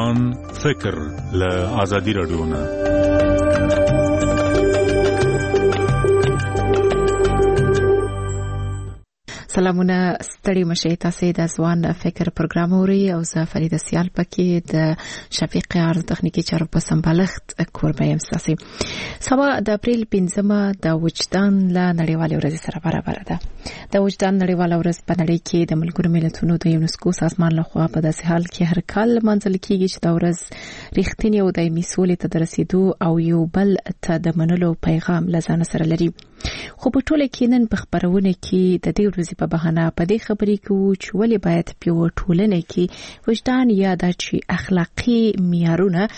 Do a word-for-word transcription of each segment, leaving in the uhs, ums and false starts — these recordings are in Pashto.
وجدان فکر له ازادي رادیو نه. سلامونه ستړي مشه تاسو د ځوان فکر پروګرام اوري او زه فرید سیال پکې د شفیق عرض تخنیکی چارو په سمبالښت کوربه یم ساسي. سبا د اپریل پنځمه د وجدان له نړیوالې ورځې سره برابر ده. د وجدان نړیواله ورځ په نړۍ کې د ملګرو ملتونو د یونسکو سازمان لخوا په داسې حال کې هر کال منځل کیږي چې د ورځ ریښتینی او دایمي سولې ته د رسیدو او یو بل ته د منلو پیغام لزان سره لري. خو په ټوله کې نن په خبرونه کې د دې ورځې په بهانه په دې خبرې کوو چې ولې باید په ټولنه کې وجدان یا د اخلاقی معیارونه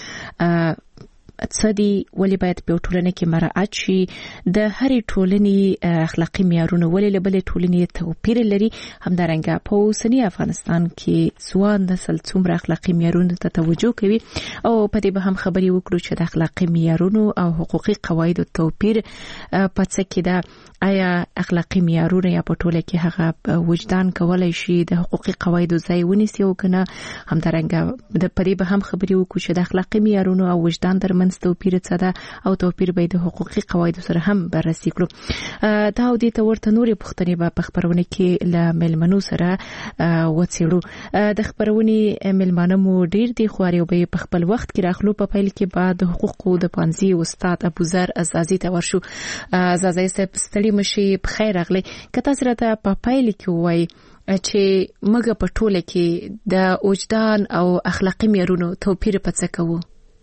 څدي ولې باید په ټولنه کې مراعات شي. د هرې ټولنې اخلاقی معیارونه ولې له بلې ټولنې توپیر لري. همدارنګه په اوسنی افغانستان کې ځوان نسل څومره اخلاقی معیارونو ته توجه کوي او په دې به هم خبرې وکړو چې د اخلاقی معیارونو او حقوقي قواعدو توپیر په څه کې ده. آیا اخلاقی معیارونه یا په ټوله کې هغه وجدان کولای شي د حقوقي قواعدو ځای ونیسي او کنه. همدارنګه د پرې به هم خبرې وکړو چې د اخلاقی معیارونو او وجدان ترمنځ توپیر څه ده او توپیر به د حقوقي قواعدو سره هم بررسي کړو. دا او دې ته ورته نورې پوښتنې به په خبرونه کې له ملمنو سره وڅېړو. د خبرونې ملمانه مو ډیر دي خو اړ به په خپل وخت کې راخلو. په پیل کې بعد حقوقو د پانزي استاد ابوذر عزازي ته ورشو. عزازي صاحب ستړي مشي په خیر اغلی. کته سره ته په پیل کې وای چې موږ په ټوله کې د وجدان او اخلاقی معیارونو توپیر په څه کوو.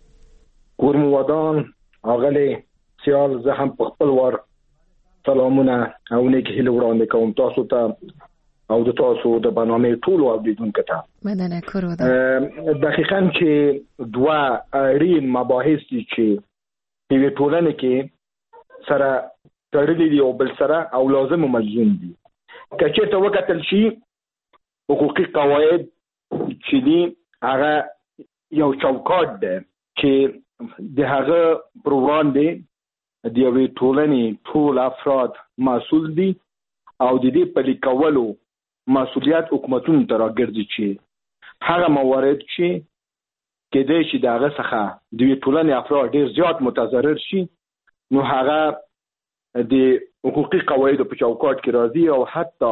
ګورمودان اغلی سیال زه هم په خپل ور سلامونه او نیک هیله وړاندې کوم تاسو ته او د تاسو د برنامه ټول اوریدونکو ته. مننه کورو ده. دقیقاً چې دوه اړین مباحث دي چې په ټولنه کې سره تړلي دي او بل سره او لازم ملزوم دي. که چېرته وکتل شي حقوقي قواعد چې دي هغه یو چوکاټ ده چې د هغه پر وړاندې د یوې ټولنې ټول افراد مسؤل دي او د دې پلي کولو مسؤلیت حکومتونو ته راګرځي چې هغه موارد چې کېدای شي د هغه څخه د یوې ټولنې افراد ډېر زیات متضرر شي نو هغه د حقوقي قواعدو په چوکاټ کې راځي او حتی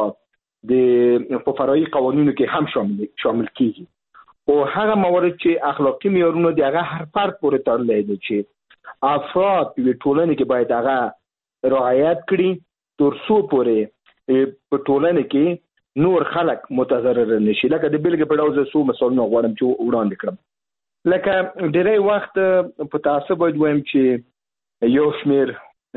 د په فرعي قوانینو کې هم شامل شامل کیږي. او هغه موارد چې اخلاقی معیارونه دی هغه هر فرد پورې تړلې دي چې افراد په ټولنه کې باید هغه رعایت کړي تر څو پورې په ټولنه کې نور خلک متضرر نشي. لکه د بیلګې په ډول زه څو مثالونه غواړم چې وړاندې کړم. لکه ډېری وخت په تاسو باید وایم چې یو شمیر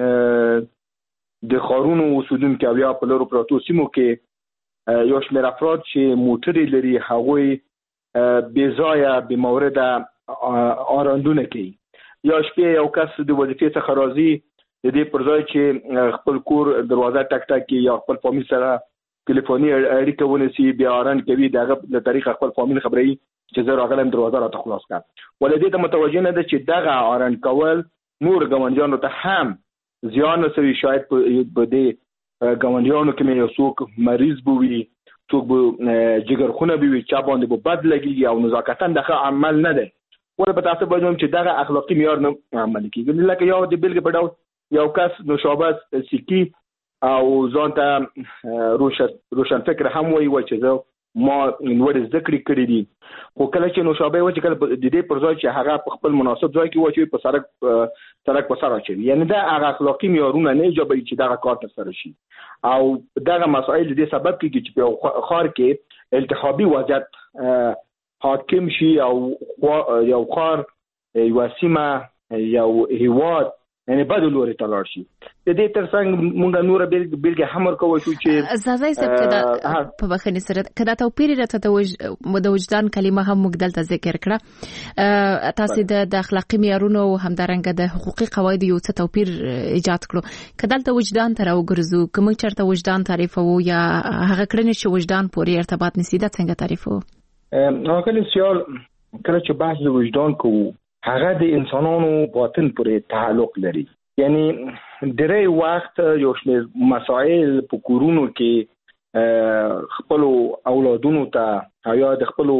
د خارونو اوسیدونکو او یا په لورو پروتو سیمو کې یو شمیر افراد چې موټرې لري هغوی بې ځایه بې مورده آراندونه کوي. یا شپې یو کس د وظیفې څخه راځي د دې پر ځای چې خپل کور دروازه ټک ټک کوي یا خپل فامیل سره ټلیفوني اړیکه ونیسي بیا آران کوي دغه د طریقه خپل فامیل خبري چې زه راغلم دروازه راته خلاص کړه. ولې دې ته متوجه نه ده چې دغه آران کول نور ګاونډیانو ته هم زیان رسوي. شاید په دې ګاونډیانو کې یو څوک مریض بوي څوک به جګرخونه بوي چا باندې به بد لګي او نزاکتاً دغه عمل نه دی. ولې په تاسو باندې چې دغه اخلاقی معیار نه عمل کیږي. لکه یو د بیلګې په ډول یو کس نوشابه سکی او ځان ته روشن روشن فکر هم وایي چې زه ما نور زده کړې کړې دي خو کله چې نوشابه و چې کله د دې پر ځای چې هغه په خپل مناسب ځای کې و چې په سړک سړک په سر اچوي یعنی دا هغه اخلاقی معیارونه نه ایجابوي چې دغه کار ترسره شي. او دغه مسائل دې سبب کیږي چې په خار کې التهابي وضعیت حاکم شي او یو خار یو سیمه یو هیواد یعنی بدل لوري تلار شي. د دې ترڅنګ مونږ نور بیلګه هم ورکوو چې زازای صاحب کدا په بخښنې سره کدا توپیر راته د وجدان کلمه هم موږ دلته ذکر کړه. تاسو د اخلاقی معیارونو او همدارنګه د حقوقي قواعد یو څه توپیر ایجاد کړو. کدا ته وجدان تر وګرځو کوم چرته وجدان تعریفو یا هغه کړنې چې وجدان پورې ارتباط نسی دا څنګه تعریفو؟ نو کله سیال کله چې بحث د وجدان کوو هغه د انسانانو باطن پورې تعلق لري. یعنی ډېری وخت یو شمېر مسائل په کورونو کې خپل اولادونو ته یا د خپل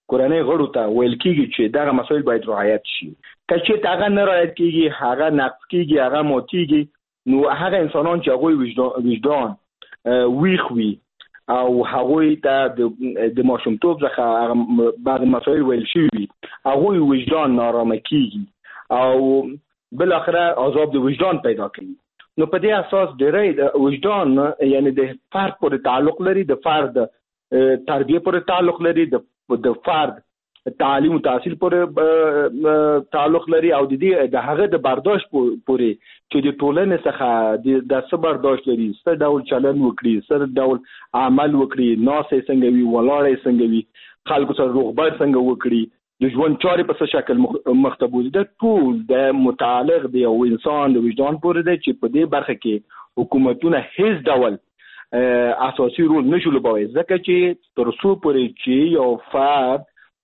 کورنۍ غړو ته ویل کیږي چې دغه مسایل باید رعایت شي. کچې هغه نه رعایت کیږي، هغه نقض کیږي، هغه موتیږي، نو هغه انسانان چې هغه وجدان وجدان ویخ وي او هغه ته د ماشومتوب څخه بعض مسایل ویل شي هغه وجدان نارامه کیږي او بل اخره عذاب د وجدان پیدا کوي. نو په دې اساس ډېری وجدان یعنی د فرد پورې تعلق لري، د فرد تربیه پورې تعلق لري، د فرد تعلیم او تحصیل پورې تعلق لري او د دې د هغه د برداشت پورې چې د ټولنې څخه د څه برداشت لري، څه ډول چلن وکړي، څه ډول عمل وکړي، ناسې څنګه وي، ولاړې څنګه وي، خلکو سره روغبړ څنګه وکړي، د ژوند چارې په څه شکل مختبوز ده، ټول د متعلق دی او انسان د وجدان پورې دی چې په دې برخه کې حکومتونه هیڅ ډول اساسي رول نشو لوبوي، ځکه چې تر څو پورې چې یو فرد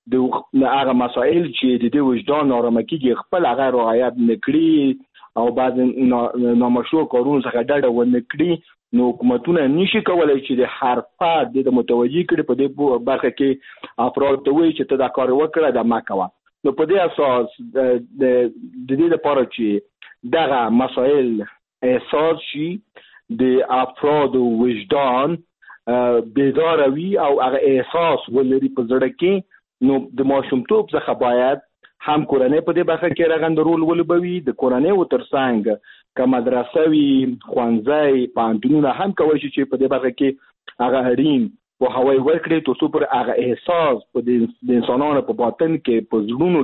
د هغه مسائل چې د دې وجدان نارامه کیږي خپل هغه رعایت نکړي او بعض نامشروع کارونو څخه ډډه ونه کړي، نو حکومتونه نشي کولای چې د هر فرد د متوجي کړي په دې برخه کې افراد ته وایي چې ته دا کار وکړه دا مه کوه. نو په دې اساس د دې لپاره چې دغه مسائل احساس شي، د افراد وجدان بیدار وي او هغه احساس ولري په زړه کې، نو د ماشومتوب څخه باید هم کورنۍ په دې برخه کې رغنده رول ولوبوي، د کورنۍ و ترڅنګ که مدرسه وي، ښوونځی، پوهنتونونه هم کولی شي چې په دې برخه کې هغه اړین پوهاوی ورکړي تر څو پورې هغه احساس په د انسانانو په باطن کې په زړونو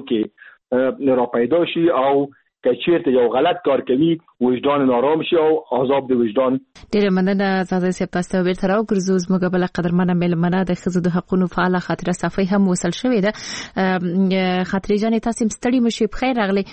کې راپیدا شي او که چیرته یو غلط کار کوي وجدان نارام شي او عذاب د وجدان. ډېره مننه زاده صاحب، تاسو ته بیرته راوګرځو. زموږ بله قدرمنه مېلمنه د ښځو د حقونو فعاله خاطره صافی هم وصل شوې ده. خاطرې جانې تاسو ستړي مشئ، بخیر راغلي.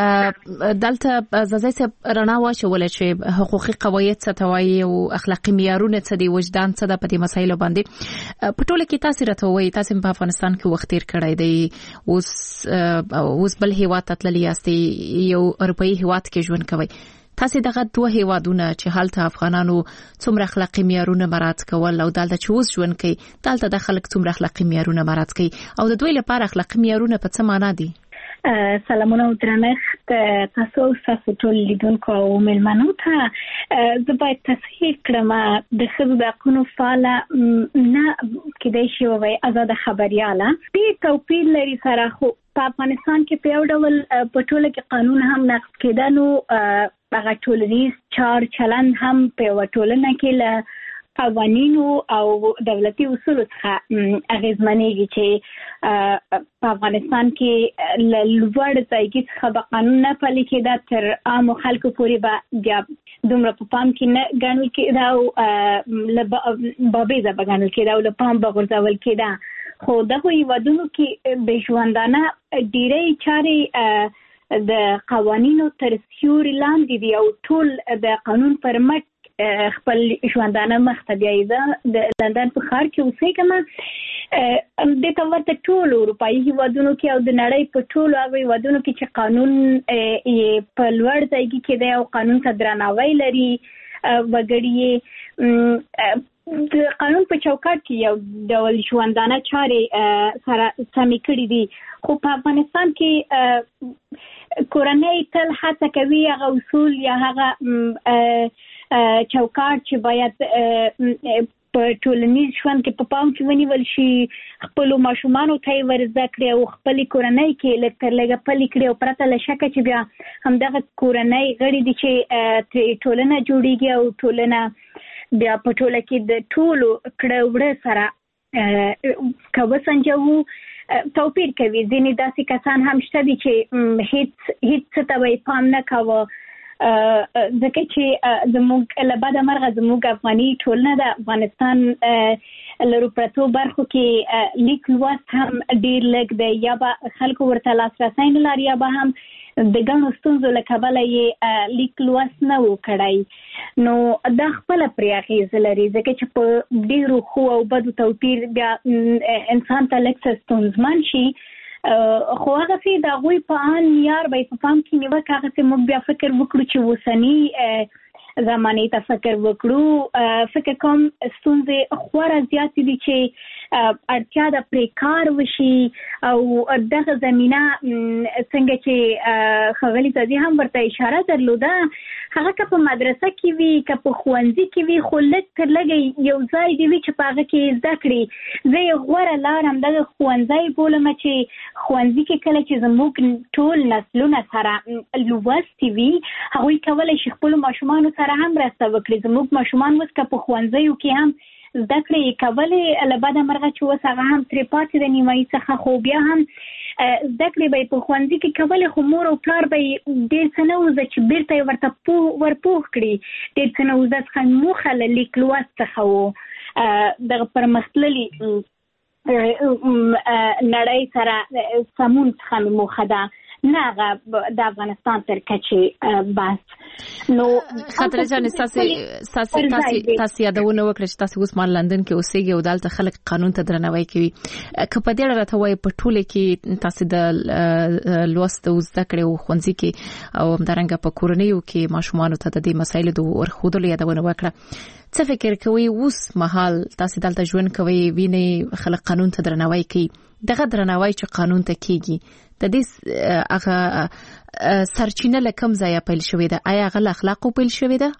دلته زاده صاحب رڼا واچوله چې حقوقي قواعد څه ته وایي او اخلاقي معیارونه څه دي، وجدان څه ده په دې مسایلو باندې. په ټوله کې تاسو راته وایي تاسو په افغانستان کې وخت تیر کړی دی، اوس اوس بل هیواد ته تللی یاستئ، یو اروپایي هیواد کې ژوند کوي. تاسو دغه دوه هیوادونه چې هلته افغانانو څومره اخلاقي معیارونه مراعات کول او دلته چې اوس ژوند کوي دلته د خلک څومره اخلاقي معیارونه مراعات کوي او د دوی لپاره اخلاقي معیارونه په څه معنا دي؟ سلامونه او درنښت تاسو تاسو ټول لیدونکو او مېلمنو ته. زه باید تصحیح کړم د ښځو د حقونو فعاله نه کېدای شي ووایي ازاده خبریاله، ډېر توپیر لري سره، خو په افغانستان کې په یو ډول په ټوله کې قانون هم نقض کېده، نو هغه ټولنیز چار چلند هم په یوه ټولنه کې له قوانینو او دولتي اصولو څخه اغیزمنېږي چې په افغانستان کې له لوړ ځایګي څخه به قانون نه پلي کېده تر عامو خلکو پورې به بیا دومره په پام کې نه ګڼل کېده او له بابیزه به ګڼل کېده او له پام به غورځول کېده. خو دغو هیوادونو کې د ژوندانه ډېری چارې د قوانینو تر سیوري لاندې دي او ټول د قانون پر مټ خپل ژوندانه مخته بیایي. زه د لندن په ښار کې اوسېږم، دې ته ورته ټولو اروپایي هیوادونو کې او د نړۍ په ټولو هغو هیوادونو کې چې قانون یې په لوړ ځایګي کې دی او قانون ته درناوی لري، وګړي د قانون په چوکاټ کې یو ډول ژوندانه چارې سره سمې کړي دي. خو په افغانستان کې کورنۍ تل هڅه کوي هغه اصول یا هغه چوکاټ چې باید په ټولنیز ژوند کې په پام کې ونیول شي خپلو ماشومانو ته یې ور زده کړي او خپلې کورنۍ کې لږ تر لږه پلي کړي او پرته له شکه چې بیا همدغه کورنۍ غړي دي چې ترې ټولنه جوړېږي او ټولنه بیا په ټوله کې د ټولو کړه وړه سره که وسنجوو توپیر کوي. ځینې داسې کسان هم شته دي چې هیڅ هیڅ څه ته به یې پام نه کوه، ځکه چې زموږ له بده مرغه زموږ افغاني ټولنه د افغانستان لرو پرتو برخو کې لیک لوست هم ډېر لږ دی، یا به خلکو ورته لاسرسی نه لري یا به هم د ګڼو ستونزو له کبله یې لیک لوست نه و کړی. نو دا خپله پرې اغېزه لري ځکه چې په ډېرو ښو او بدو توپیر بیا انسان ته لږ څه ستونزمن شي، خو هغسې د هغوی په ان معیار به یې په پام کې نیوه، هغسې موږ بیا فکر وکړو چې اوسني زمانې ته فکر وکړو. فکر کوم ستونزې خورا زیاتې دي چې اړتیا د پریکار وشي او دغه زمينه څنګه چې خغلی تدي هم ورته اشاره درلوده هغه که په مدرسه کې وي که په ښوونځي کې وي خو لږ تر لږه یو ځای دی چې په هغه کې زده کړي زه یې غوره لار همدغه ښوونځی بولم چې ښوونځي کې کله چې زموږ ټول نسلونه سره لوستي وي هغوی کولی شي خپلو ماشومانو سره هم مرسته وکړي زموږ ماشومان اوس که په ښوونځیو کې هم زده کړې کولې له بده مرغه چې اوس هغه هم ترې پاتې د نیمایي څخه خو بیا هم زده کړې به یې په ښوونځي کې کولې خو مور او پلار به یې ډېر څه نه وزده چې بیرته یې ورته ورپوه کړي ډېر څه نه وزده څخه موخه له لیک لوست څخه و دغه پرمختللي نړۍ سره سمون څخه مې موخه ده نه هغه د افغانستان تر کچې بس نو خاطره جان تاسو تاسو یادونه وکړه چې تاسو اوس مال لندن کې اوسېږئ او دلته خلک قانون ته درناوی کوي که په دې اړه راته وایي په ټوله کې تاسو د لوست او زده کړې او ښوونځي کې او همدارنګه په کورنیو کې ماشومانو ته د دې مسایلو د ورښودلو یادونه وکړه څه فکر کوي اوس مهال تاسو دلته ژوند کوي ویني خلک قانون ته درناوی کوي دغه درناوی چې قانون ته کیږي د دې هغه سرچینه له کوم ځایه پیل شوې ده آیا هغه له اخلاقو پیل شوې ده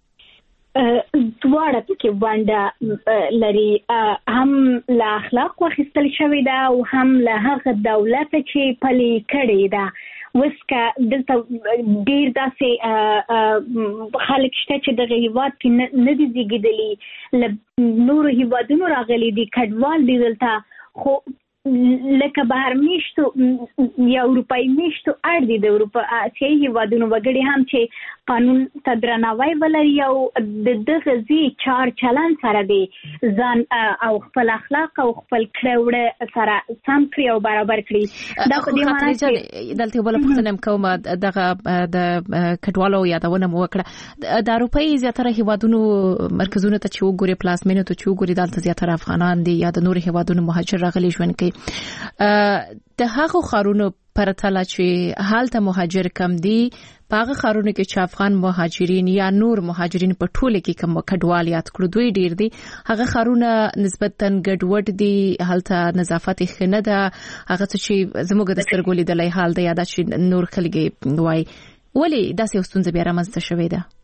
دواړه پکې ونډه لري هم له اخلاق واخیستل شوې ده او هم له هغه دولت چې پلي کړې ده وسکه دلته ډیر داسې خلک شته چې د هیواد کې نه دي زیږیدلي له نورو هیوادونو راغلي دي کډوال دي دلته خو لکه بهر میشتو یا اروپایي میشتو اړ دي د اروپا اسیایي هیوادونو وګړي هم چې قانون ته درناوی ولري او د دغه ځي چار چلن سره دي ځان او خپل اخلاق او خپل کړه سره سم کړی او برابر کړی دا په دې معنی چې دلته بل پښتنم کوم دغه د کډوالو یادونه مو وکړه د اروپایي زیاتره هیوادونو مرکزونو ته چې وګوري پلاسمینو ته چې وګوري دلته زیاتره افغانان دي یا د نور هیوادونو مهاجر راغلي ژوند کوي د هغو خارونو پرتله چې حالته مهاجر کم دي په هغه خارونو کې چې افغان مهاجرین یا نور مهاجرین په ټوله کې کم کډوال یاد کړو دوی ډیر دي هغه خارونه نسبتاً ګډوډ دي حالته نظافت ښه نه ده هغه چې زموږ د سترګو لیدلای حال دی یاد چې نور خلک وای ولی داسې ستونزه بیا رامنځته شوې ده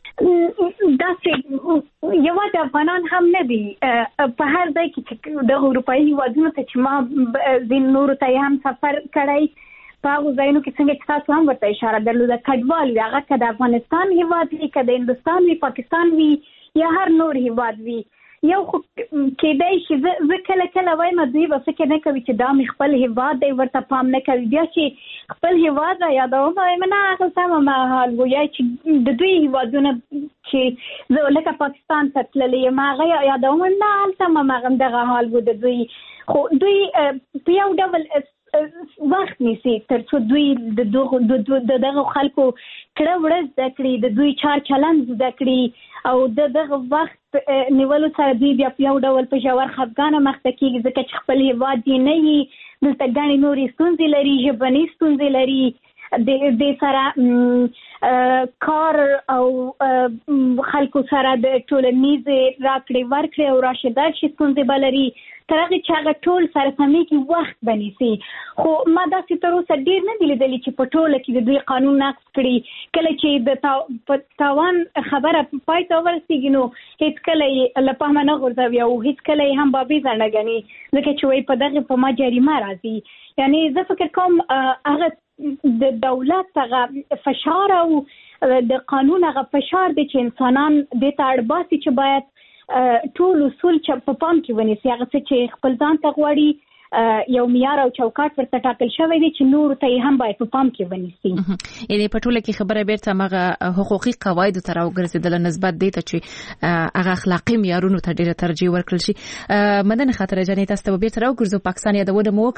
داسې یو د افغانان هم نه دي په هر ځای کې د اروپایي هیوادونو ته چې ما ځین نورو ته هم سفر کړی په هغو ځایونو کې څنګه چې تاسو هم ورته اشاره درلوده کډوال وي هغه که د افغانستان هیواد وي که د هندوستان وي پاکستان وي یا هر نور هیواد وي یو خو کېدای شي زه کله کله وایم دوی به فکر نه کوي چې دا مې خپل هیواد دی ورته پام نه کوي بیا چې خپل هیواد را یادوم وایم نه هغه سمه مهال و یا چې د دوی هیوادونه چې زه لکه پاکستان ته تللی یم هغه یادوم نه هلته هم دغه حال و د دوی خو دوی په یو ډول وخت نیسي تر څو دوی د دغه خلکو کړه وړه زده کړي د دوی چار چلند زده کړي او د دغه وخت نیولو سره دوی بیا په یو ډول په ژور خفګانه مخته کېږي ځکه چې خپل هیواد یې نه وي دلته ګڼې نورې ستونزې لري ژبنۍ ستونزې لري د دې سره کار او خلکو سره د ټولنیزې راکړې ورکړې او راشي درشي ستونزې به لري تر هغې چې هغه ټول سره سمیږي وخت به نیسي خو ما داسې تر اوسه ډېر نه دي لیدلي چې په ټوله کې د دوی قانون نقض کړي کله چې د تاوان خبره پای ته ورسېږي نو هېڅکله یې له پامه نه غورځوي او هېڅکله یې هم بابیزه نه ګڼي ځکه چې وایي په دغې په ما جریمه راځي یعنې زه فکر کوم هغه د دولت هغه فشار او د قانون هغه فشار دی چې انسانان دې ته اړ باسي چې باید ټول اصول چې په پام کې ونیسي هغه څه چې خپل ځان ته غواړي یو معیار او چوکاټ ورته ټاکل شوی دی چې نور ته هم باید په پام کې ونیسي یعنی په ټوله کې خبره بیرته مغه حقوقي قواعد تر راوګرځیدل نسبت دی ته چې هغه اخلاقی معیارونو ته ډیره ترجیح ورکړل شي مدن خاطر جنې تاسو ته بیرته راوګرځو پاکستان یادونه مو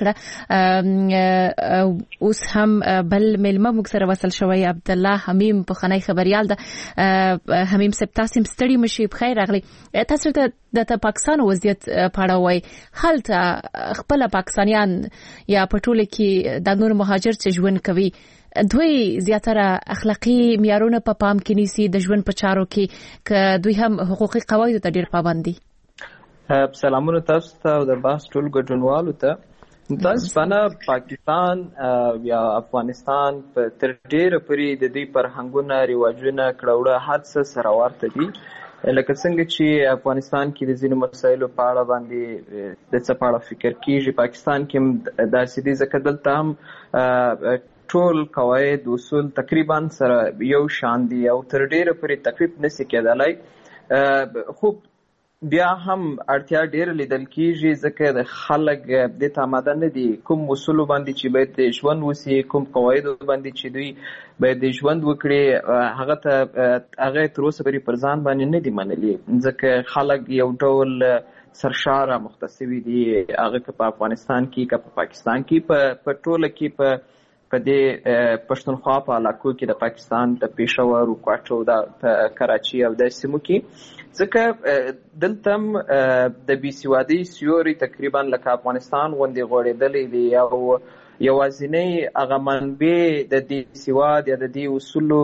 وکړه اوس هم بل ملما موږ سره وصل شوی عبد الله حمیم په خنای خبريال ده حمیم سپ تاسو مستړي مشي بخیر راغلی تاسو ته د پاکستان وضعیت پاړه وای حالت خپل پاکستانیان یا پټوله کې د نور مهاجر چې ژوند کوي دوی زیاتره اخلاقی معیارونه په پام کې نیسي د ژوند په چارو کې ک دوی هم حقوقي قواعد ته ډیر پابند دي سلامونه تاسو ته او د بحث ټول ګډونوالو ته. متاسفانه پاکستان یا افغانستان په تر ډیره پورې د دوی فرهنګونه، رواجونه، کړهوړه هر څه سره ورته دي. لکه څنګه چې افغانستان کې د ځینو مسایلو په اړه باندې د څه په اړه فکر کیږي، پاکستان کې هم داسې دي، ځکه دلته هم ټول قواعد اصول تقریبا سره یو شان دي او تر ډیره پورې تکلیف نشي کېدلی. خو بیا هم اړتیا ډیره لیدل کیږي ځکه د خلک دې ته آماده نه دي کوم اصولو باندې چې باید د ژوند وسي، کوم قواعدو باندې چې دوی باید د ژوند وکړي، هغه ته هغه تر اوسه پورې پر ځان باندې نه دي منلي، ځکه خلک یو ډول سرشاره مختص شوي دي، هغه که په افغانستان کې که په پاکستان کې، په ټوله کې په په دې پښتونخوا په علاقو کې د پاکستان د پېښور او کوټو د کراچي او د سیمو کې، ځکه دلته هم د بې سوادۍ سیوري تقریبا لکه افغانستان غوندې غوړېدلی دی او یوازینۍ هغه منبع د دې سواد یا د دې اصولو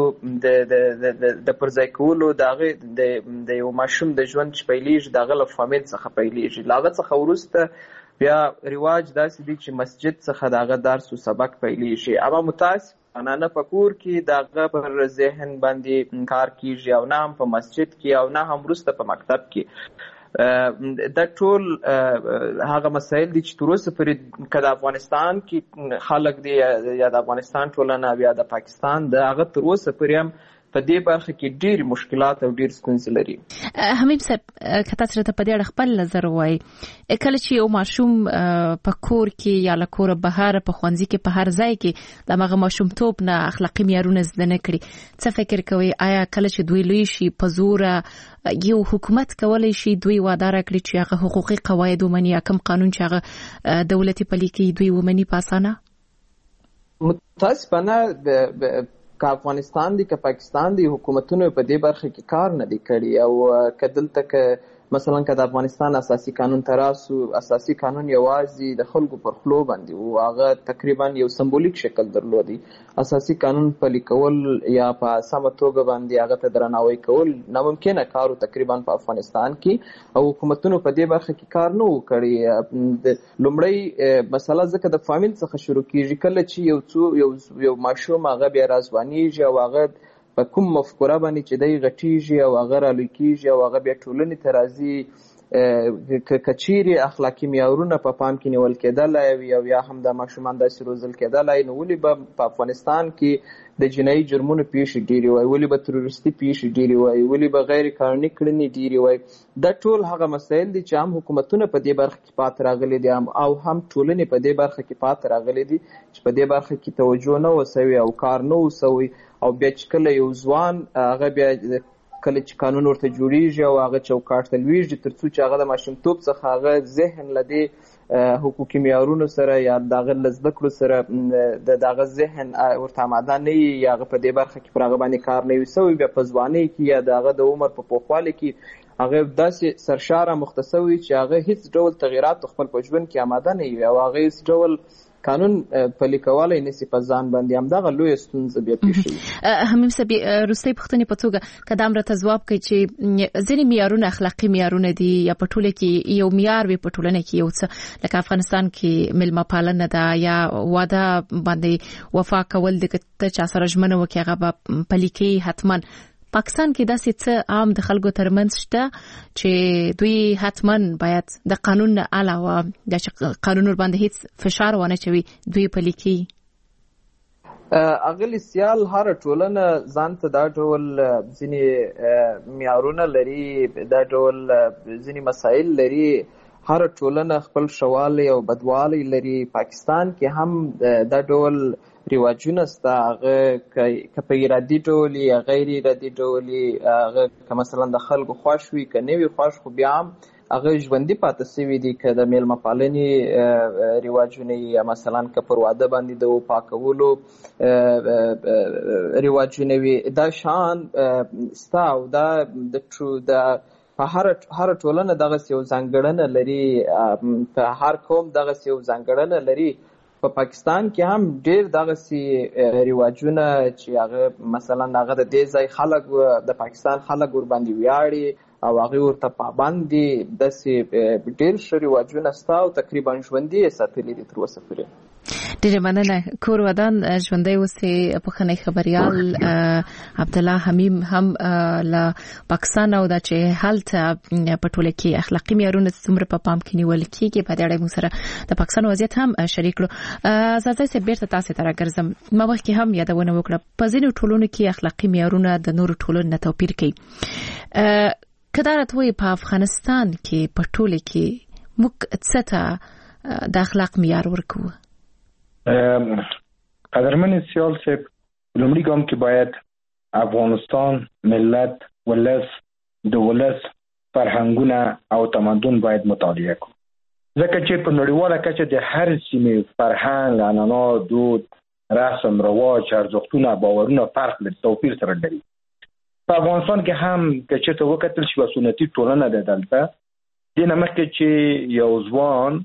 د پرځای کولو د هغې د یو ماشوم د ژوند چې پیلېږي د هغه له فامیل څخه پیلېږي. له هغه څخه وروسته بیا رواج داسې دی چې مسجد څخه د هغه درس و سبق پیلېږي. اما متاسفانه نه په کور کې د هغه پر ذهن باندې کار کیږي او نه هم په مسجد کې او نه هم وروسته په مکتب کې. دا ټول هغه مسایل دي چې تر اوسه پورې که د افغانستان کې خلک دی یا د افغانستان ټولنه یا د پاکستان د هغه تر اوسه پورې هم په دې برخه کې ډېر مشکلات او ډېر ستونزې لري. حمیم صاحب که تاسو راته په دې اړه خپل نظر ووایئ، کله چې یو ماشوم په کور کې یا له کوره بهر په ښوونځي کې په هر ځای کې د هغه ماشومتوب نه اخلاقي معیارونه زده نه کړي، څه فکر کوئ آیا کله چې دوی لوی شي په زوره یو حکومت کولی شي دوی واداره کړي چې هغه حقوقي قواعد ومني یا کوم قانون چې هغه دولتي پلي کوي دوی ومني په اسانه؟ متاسفانه که افغانستان دی که پاکستان دی حکومتونو په دې برخه کې کار نه دی کړی او که دلته که مثلا که د افغانستان اساسي قانون ته راسو، اساسي قانون یوازې د خلکو پر خلو باندې و، هغه تقریبا یو سمبولیک شکل درلودي. اساسي قانون پلي کول یا په سمه توګه باندې هغه ته درناوی کول ناممکنه کار و تقریبا په افغانستان کې او حکومتونو په دې برخه کې کار نه و کړی. لومړی مسله ځکه د فامیل څخه شروع کیږي، کله چې یو څو یو یو ماشوم هغه بیا رازوانیږي او هغه په کوم مفکوره باندې چې دی غټیږي او هغه رالوی کیږي او هغه بیا ټولنې ته راځي، که چیرې اخلاقي معیارونه په پام کې نیول کېدلی وي او یا هم د ماشومان داسې روزل کېدلی، نو ولې به په افغانستان کې د جنایي جرمونو پیښې ډېرې وای، ولې به تروریستي پیښې ډېرې وای، ولې به غیر قانوني کړنې ډېرې وای. دا ټول هغه مسایل دي چې هم حکومتونه په دې برخه کې پاتې راغلي دي او هم ټولنې په دې برخه کې پاتې راغلي دي چې په دې برخه کې توجه نه و سوی او کار نه و سوی. او بیا چې کله یو ځوان هغه بیا کله چې قانون ورته جوړیږي او هغه چوکاټ ته لویږي تر څو چې هغه د ماشومتوب څخه هغه ذهن له دې حقوقي معیارونو سره یا د هغه له زده کړو سره د هغه ذهن ورته آماده نه وي یا هغه په دې برخه کې پر هغه باندې کار نه وي سوی، بیا په ځوانۍ کې یا د هغه د عمر په پوخوالي کې هغه داسې سرشاره مختص وي چې هغه هیڅ ډول تغییرات خپل په ژوند کې آماده نه وي او هغه هیڅ ډول قانون پلي کولی نشي په ځان باندې، همدغه لویه ستونزه بیا پیښ شي. حمیم صاحب وروستۍ پوښتنې په توګه که دا هم راته ځواب کوي چې ځینې معیارونه اخلاقي معیارونه دي یا په ټوله کې یو معیار وي په ټولنه کې یو څه لکه افغانستان کې میلمه پالنه ده یا واده باندې وفا کول د ته چا سره ژمنه وکړي هغه به پلي کوي حتما. پاکستان کې داسې څه عام د خلکو ترمنځ شته چې دوی حتما باید د قانون نه علاوه د قانون ور باندې هیڅ فشار ونه چوي دوی پلي کوي؟ اغلی سیال هر ټولنه ځان ته دا ډول ځینې معیارونه لري، دا ډول ځینې مسایل لري، هر ټولنه خپل ښهوالی او بدوالی لري. پاکستان کې هم دا ډول رواجونه سته، هغه که په ارادي ډول یا غیر ارادي ډول، هغه که مثلا د خلکو خوښ وي که نه وي خوښ، خو بیا هم هغه ژوندي پاتې شوي دي. که د میلمه پالنې رواجونه یا مثلا که پر واده باندې د وفا کولو رواجونه وي، دا شان سته او دا د په هر ټولنه دغسې یو ځانګړنه لري، په هر قوم دغسې یو ځانګړنه لري. په پاکستان کې هم ډېر دغسې رواجونه چې هغه مثلا هغه د دې ځای خلک د پاکستان خلک ورباندې ویاړي او هغه ورته پابند دي، داسې ډېر ښه رواجونه شته او تقریبا ژوندي یې ساتلي دي تر اوسه پورې. ډېره مننه. کور ودان ژوندی اوسې. پخوانی خبریال عبدالله حمیم هم له پاکستان او دا چې هلته په ټوله کې اخلاقي معیارونه څومره په پام کې نیول کېږي، په دې اړه موږ سره د پاکستان وضعیت هم شریک کړو. زازای صاحب بیرته تاسو ته راګرځم. ما وخت کې هم یادونه وکړه په ځینو ټولنو کې اخلاقي معیارونه د نورو ټولنو نه توپیر کوي. کله راته په افغانستان کې په ټوله کې موږ څه ته د اخلاق معیار ورکوو؟ قدرمن سیال صاحب، لومړی ګام کې باید افغانستان ملت ولس د ولس فرهنګونه او تمدن باید مطالعه کړو، ځکه چې په نړیواله کچه د هر سیمې فرهنګ، عنعنات، دود، رسم، رواج، ارزښتونه، باورونه فرق لري، توپیر سره لري. په افغانستان کې هم که چېرته وکتل شي سنتي ټولنه ده، دلته دې نه مخکې چې یو ځوان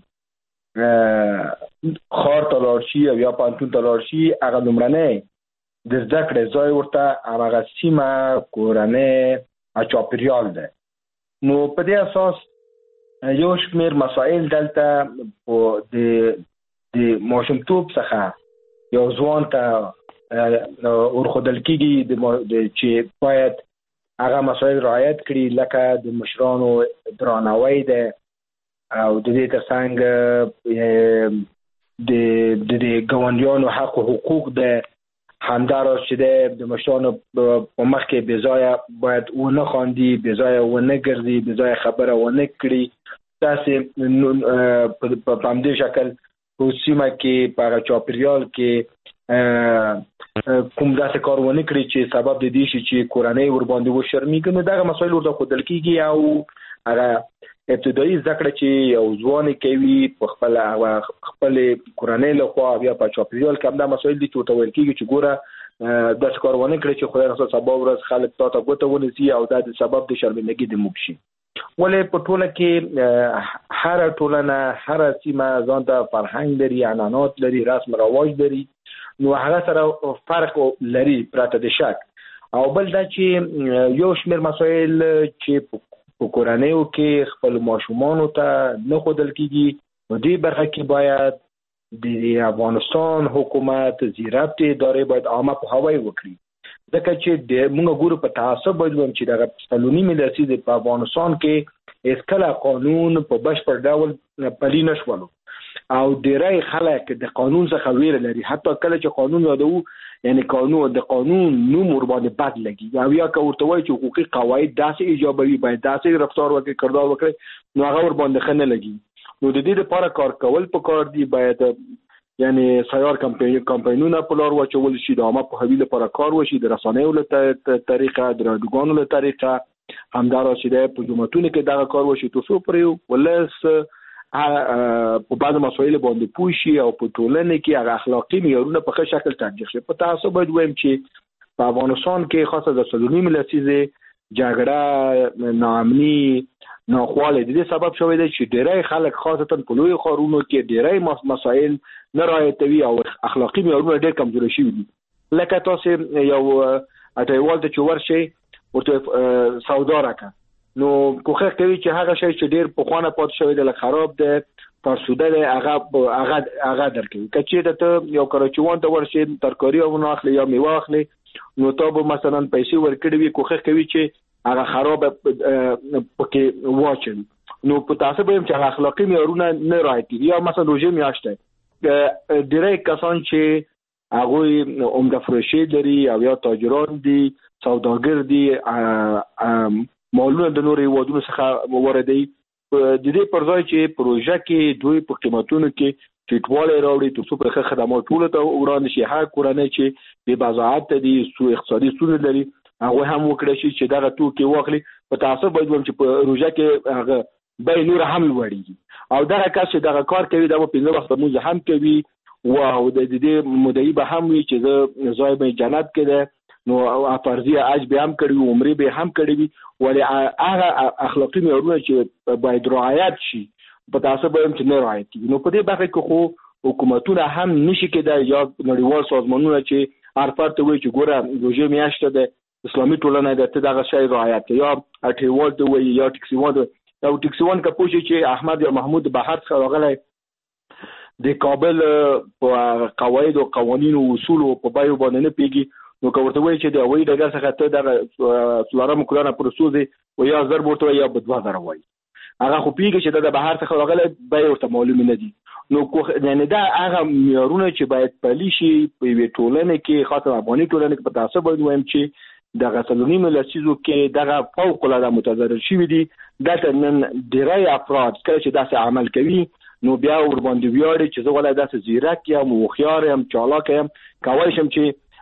خار ته لاړ شي او یا پوهنتون ته لاړ شي، هغه لومړنی د زده کړې ځای ورته هماغه سیمه، کورنۍ او چاپېریال ده. نو په دې اساس یو شمېر مسایل دلته د د ماشومتوب څخه یو ځوان ته ورښودل کېږي چې باید هغه مسایل رعایت کړي، لکه د مشرانو درناوی ده او د دې ترڅنګ د د ګاونډیانو حق او حقوق ده. همداراز چې د مشرانو په مخ کې بې ځایه باید ونه خاندي، بې ځایه ونه ګرځي، بې ځایه خبره ونه کړي. داسې په همدې شکل په سیمه کې په هغه چاپېریال کې کوم داسې کار ونه کړي چې سبب د دې شي چې کورنۍ ورباندې وشرمېږي. نو دغه مسایل ورته ښودل کېږي او هغه ابتدایي زده کړه چې یو ځوان کوي په خپل خپل کورنۍ لخوا بیا په چاپېریال کې همدا مسایل دي چې ورته ویل کېږي چې ګوره داسې کار ونه کړي چې خدای نصر سبا ورځ خلک تا ته ګوته ونیسي او دا د سبب د شرمندګۍ د موږ شي. ولې په ټوله کې هره ټولنه، هره سیمه ځان ته فرهنګ لري، عنعنات لري، رسم رواج لري، نو هغه سره فرق لري پرته د شک. او بل دا چې یو شمېر مسایل چې په کورنیو کې خپل ماشومانو ته نه ښودل کېږي، په دې برخه کې باید د افغانستان حکومت، زیربط ادارې باید عامه پوهاوی وکړي، ځکه چې موږ ګورو په تعصب باید ویم چې دغه څلور نیم لسیزې په افغانستان کې هېڅکله قانون په بشپړ ډول پلي نه شولو او ډېری خلک د قانون څخه ویره لري. حتی کله چې قانون یادوو، یعنی قانون د قانون نوم ورباندې بد لګي او یا که ورته وایي چې حقوقي قواعد داسې ایجابوي، باید داسې رفتار وکړي، کردار وکړي، نو هغه ورباندې ښه نه لګي. نو د دې لپاره کار کول پکار دي. باید یعنی سیار کمپاینونه په لار واچول شي، د عامه پوهاوي لپاره کار وشي، د رسنیو له طریقه، د راډیوګانو له طریقه، همداراز چې په جوماتونو کې دغه کار وشي تر څو پرې ولس په بعض مسایل باندې پوه شي او په ټولنه کې هغه اخلاقي معیارونه په ښه شکل تطبیق شي. په تعصب باید ووایم چې په افغانستان کې خاصه د څلور نیم لسیزې جګړه، ناامني، ناخواله د دې سبب شوی دی چې ډېری خلک خاصتا په لویو ښارونو کې ډېری مسایل نه رعایتوي او اخلاقي معیارونه ډېر کمزوري شوي دي. لکه تاسې یو اټیوال ته چې ورشئ ورته سودا راکړه، نو کوښښ کوي چې هغه شی چې ډېر پخوانه پاتې شوی دی، لکه خراب دی، فرسوده دی، هغه هغه هغه درکوي. که چېرته ته یو کراچوان ته ورشې ترکاري ونه اخلي یا میوه اخلي، نو تا به مثلا پیسې ورکړې وي، کوښښ کوي چې هغه خرابه پکې واچوي. نو په تعصب وایم چې هغه اخلاقي معیارونه نه رعایت کېږي. یا مثلا روژې میاشت دی، ډېری کسان چې هغوی عمده فروشي لري او یا تاجران دي، سوداګر دي، مالونه د نورو هیوادونو څخه واردوي، د دې پر ځای چې پروژه کې دوی په قیمتونو کې ټیټوالی راوړي تر څو پر ښه خدمات ټولو ته وړاندې شي. هر کورنۍ چې بې بضاعته دي، اقتصادي ستونزې لري، هغوی هم وکړی شي چې دغه توکي واخلي. په تعصب باید ووایم چې په روژه کې هغه بیې نوره هم لوړېږي او دغه کس چې دغه کار کوي دا به پنځه وخته لمونځ هم کوي او د دې مدعي به هم وي چې زه ځای به جنت کې ده، نو فرضیه حج به هم کړی وي، عمرې به هم کړی وي، ولې هغه اخلاقي معیارونه چې باید رعایت شي په تعصب وایم چې نه رعایت کېږي. نو په دې برخه کې خو حکومتونه هم نشي کېدای یا نړیوال سازمانونه چې هر فرد ته وایي چې ګوره روژې میاشت ده، اسلامي ټولنه د ته دغه شی رعایت کوي یا اټیوال دی وي یا ټکسیوان یا ټکسیوان کا پوښي چې احمد یا محمود بهر څخه راغلی د کابل په قواعد او قوانین او اصول په بایو باندې نه پیږي نو کوته وایي چې د وای دغه څخه ته د فلارم کورانه پروسوزي او یا زر ورته یا بدوا زر وای هغه خو پیږي چې د بهر څخه راغلی به ورته معلوم نه دي نو یعنی دا هغه معیارونه چې باید پلي شي په وی ټولنه کې خاصه افغاني ټولنه کې په تاسو باید وایم چې د غسلونی ملسیزو کې دغه فوق العاده متضرر شوی دي دا نن ډیری افراد کله چې داسې عمل کوي نو بیا ور باندې ویاړي چې زه ولای داسې زیرک یم او خيار یم چالاک یم کوي شم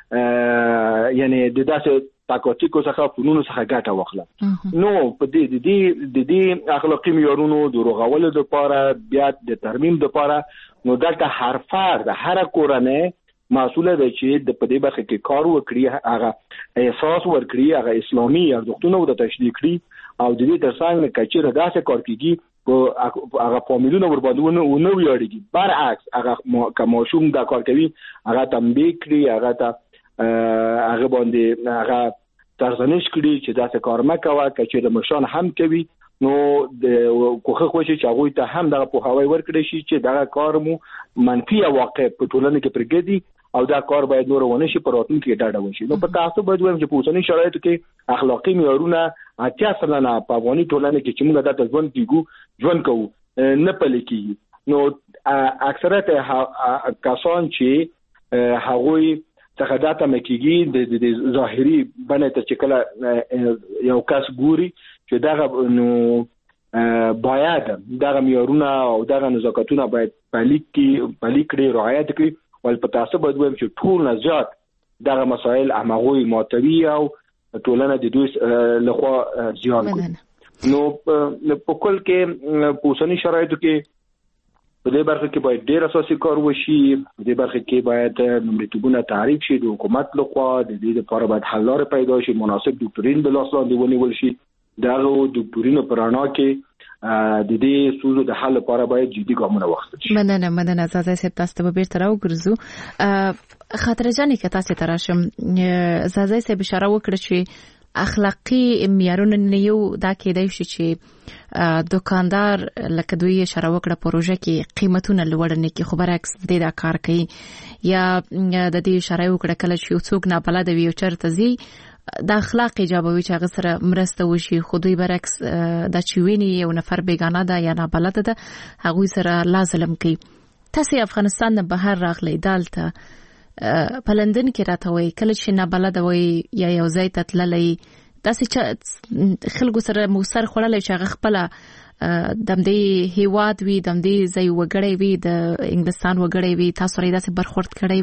چې یعنی د داسې تاکتیکو څخه فنونو څخه ګټه واخلم نو په دې د دې د اخلاقی معیارونو د رغولو لپاره بیا د ترمیم لپاره نو دلته هر فرد هر کورنۍ مسؤله ده چې د په دې برخه کې کار وکړي هغه احساس ورکړي هغه اسلامي ارزښتونه د تشریح کړي او د دې ترڅنګ کچېره داسې کار کیږي په هغه فامیلونو ور باندې ونه ویاړي برعکس هغه کومشوم دا کار کوي هغه تنبیه کړي هغه ته هغه باندې هغه ترڅنش کړي چې داسې کار مکوه کچېره مشان هم کوي نو د کوخه خوشي چې هغه ته هم دغه په هواي ورکړي شي چې دغه کار مو منفي واقع په ټولنه کې پرګدي او دا کار باید نور ونه شي پر راتلونکي کې ډاډه وشي نو په تاسو باید وایم چې په اوسنۍ شرایطو کې اخلاقی معیارونه اتیا سلنه په افغاني ټولنه کې چې موږ د ژوند کیږو ژوند کوو نه پلي کیږي نو اکثریت کسان چې هغوی څخه دا ته مکیږي د ظاهري بنه ته چې کله یو کس ګوري چې دغه نو باید دغه معیارونه او دغه نزاکتونه باید پلي کړي پلي کړي رعایت کړي ول په تاسو باید وایم چې ټول نه زیات دغه مسائل هغوی ماتوي او ټولنه د دوی لخوا زیان کوي نو په کل کې په اوسنۍ شرایطو کې په دې برخه کې باید ډېر اساسي کار وشي په دې برخه کې باید لومړیتوبونه تعریف شي د حکومت لخوا د دې لپاره باید حل لارې پیدا شي مناسب ډاکټرین د لاس لاندې ونیول شي دغه ډاکټرینو پرانا کې د دې سوزو د حل لپاره باید جدي ګامونه واخیستل شي مننه مننه زازای صاحب تاسو ته به تر راوګرځو خاطر جانې که تاسو تراشم زازای صاحب اشاره وکړه چې اخلاقی معیارونه نه یو دا کېدای شي چې دکاندار لکه دوی اشاره وکړه پروژه کې قیمتونه لوړ نه کې خو برعکس دې دا کار کوي یا د دې اشاره وکړه کله چې څوک نه بلد وي او چرته زی د اخلاق ایجابوي چې هغه سره مرسته وشي خو دوی برعکس د چویني یو نفر بیگانه ده یا نه بلد ده هغه سره لازم کوي تاسو افغانستان نه بهر راغلی دالته په لندن کې راته وای کله چې نه بلد وای یا یو ځای ته تللی تاسو چې خلکو سره مو سر خړلې چې هغه خپل د دې هیواد وی د دې ځای وګړی وی د انګلستان وګړی وی تاسو لري داسې برخورد کړی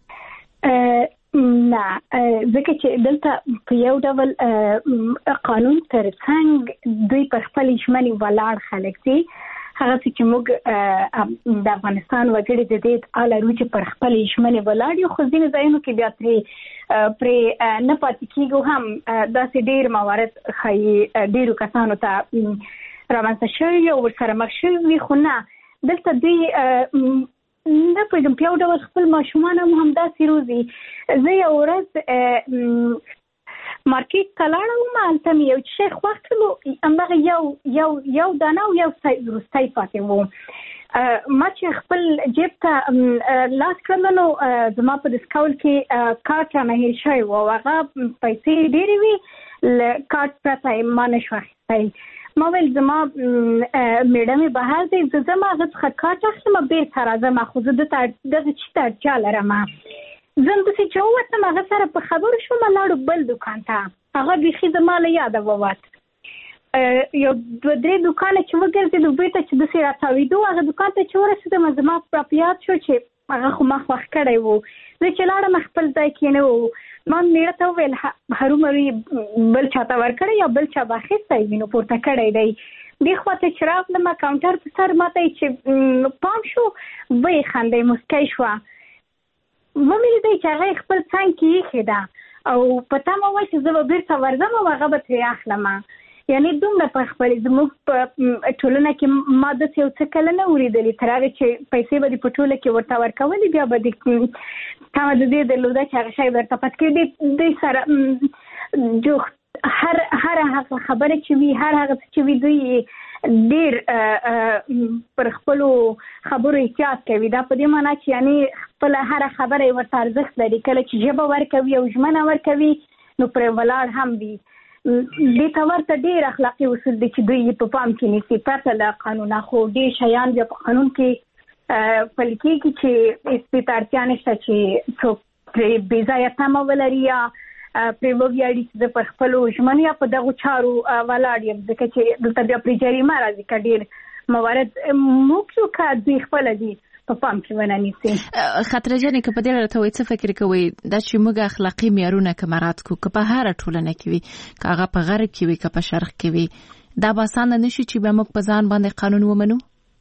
وی نه ځکه چې دلته په یو ډول قانون ترڅنګ دوی په خپل ژمنې ولاړ خلک دي هغه چې موږ د افغانستان وګړي د دې اعلی روچ پر خپل ژمنې ولاړ یو خو ځینې ځایونو کې بیا پرې پرې نه پاتې کېږو هم داسې ډېر موارد ښایي ډېرو کسانو ته رامنځته شوي او ورسره مخ شوي خو نه دلته دوی نه پوهېږم په یو ډول خپل ماشومان هم همداسې روزي زه یو ورځ مارکیټ ته لاړم هلته مې یو شی خوښ کړلو همدغه یو یو یو دانه او یو وروستی پاتې و ما چې خپل جیب ته لاس کړم نو زما په ډسکاونټ کې کارت رانه هېر شوی و او هغه پیسې ډېرې وي له کارت پرته یې ما نه شو اخیستی ما ویل زما میډم بهر دی زه ځم هغه څخه کارت اخلم بېرته راځم خو زه دته دغه چي ته اړتیا لرم زه همداسې چې ووتم هغه سره په خبرو شوم لاړو بل دوکان ته هغه بیخي زما له یاده ووت یو دوه درې دوکانه چې وګرځېدو بېرته چې داسې راتاوېدو هغه دوکان ته چې ورسېدم زما په یاد شو چې هغه خو ما خوښ کړی و زه چې لاړم خپل ځای کې نه و ما میړه ته وویل هرومرو بل چاته ورکړی یا بل چا به اخیستی وي نو پورته کړی دی دې خوا ته چې راغلم کاونټر په سر ما ته چې پام شو ویې خندی مسکی شوه ومې لیدی چې هغه خپل څنګ کې ایښې ده او په تمه وه چې زه به بېرته ورځم او هغه به ترې اخلم یعنی دومره په خپل زموږ په ټولنه کې ما داسې یو څه کله نه اورېدلي تر هغې چې پیسې به دې په ټوله کې ورته ورکولې بیا به دې تمه د دې درلوده چې هغه شی ورته پات کړي دوی سره جو هر هر هغه خبره چې وی هر هغه چې وی دوی ډیر پر خپل خبرو احتیاط کوي. دا په دې معنی چې یعنی خپل هر خبره ورته ارزښت لري. کله چې جبه ورکوي او ژمنه ورکوي نو پر ولاړ هم وي. دې ته ورته ډیر اخلاقي اصول دي چې دوی په پام کې نیسي. پرته له قانونه خو ډیر شیان بیا په قانون کې پلي کېږي چې استطاعتیا نشته چې څوک پرې بې ځایه تمه ولري یا پرې وویاړي چې زه پر خپلو ژمنو یا په دغو چارو ولاړ یم، ځکه چې دلته بیا پرې جریمه راځي که ډېر موارد موږ یو که دوی خپله دي په پام کې ونه نیسي. خاطره جانې که په دې راته وایي څه فکر کوئ دا چې موږ اخلاقي معیارونه که مراعات کړو که په هره ټولنه کې وي که هغه په غرب کې وي که په شرق کې وي دا به اسانه نه شي چې بیا موږ په ځان باندې قانون ومنو؟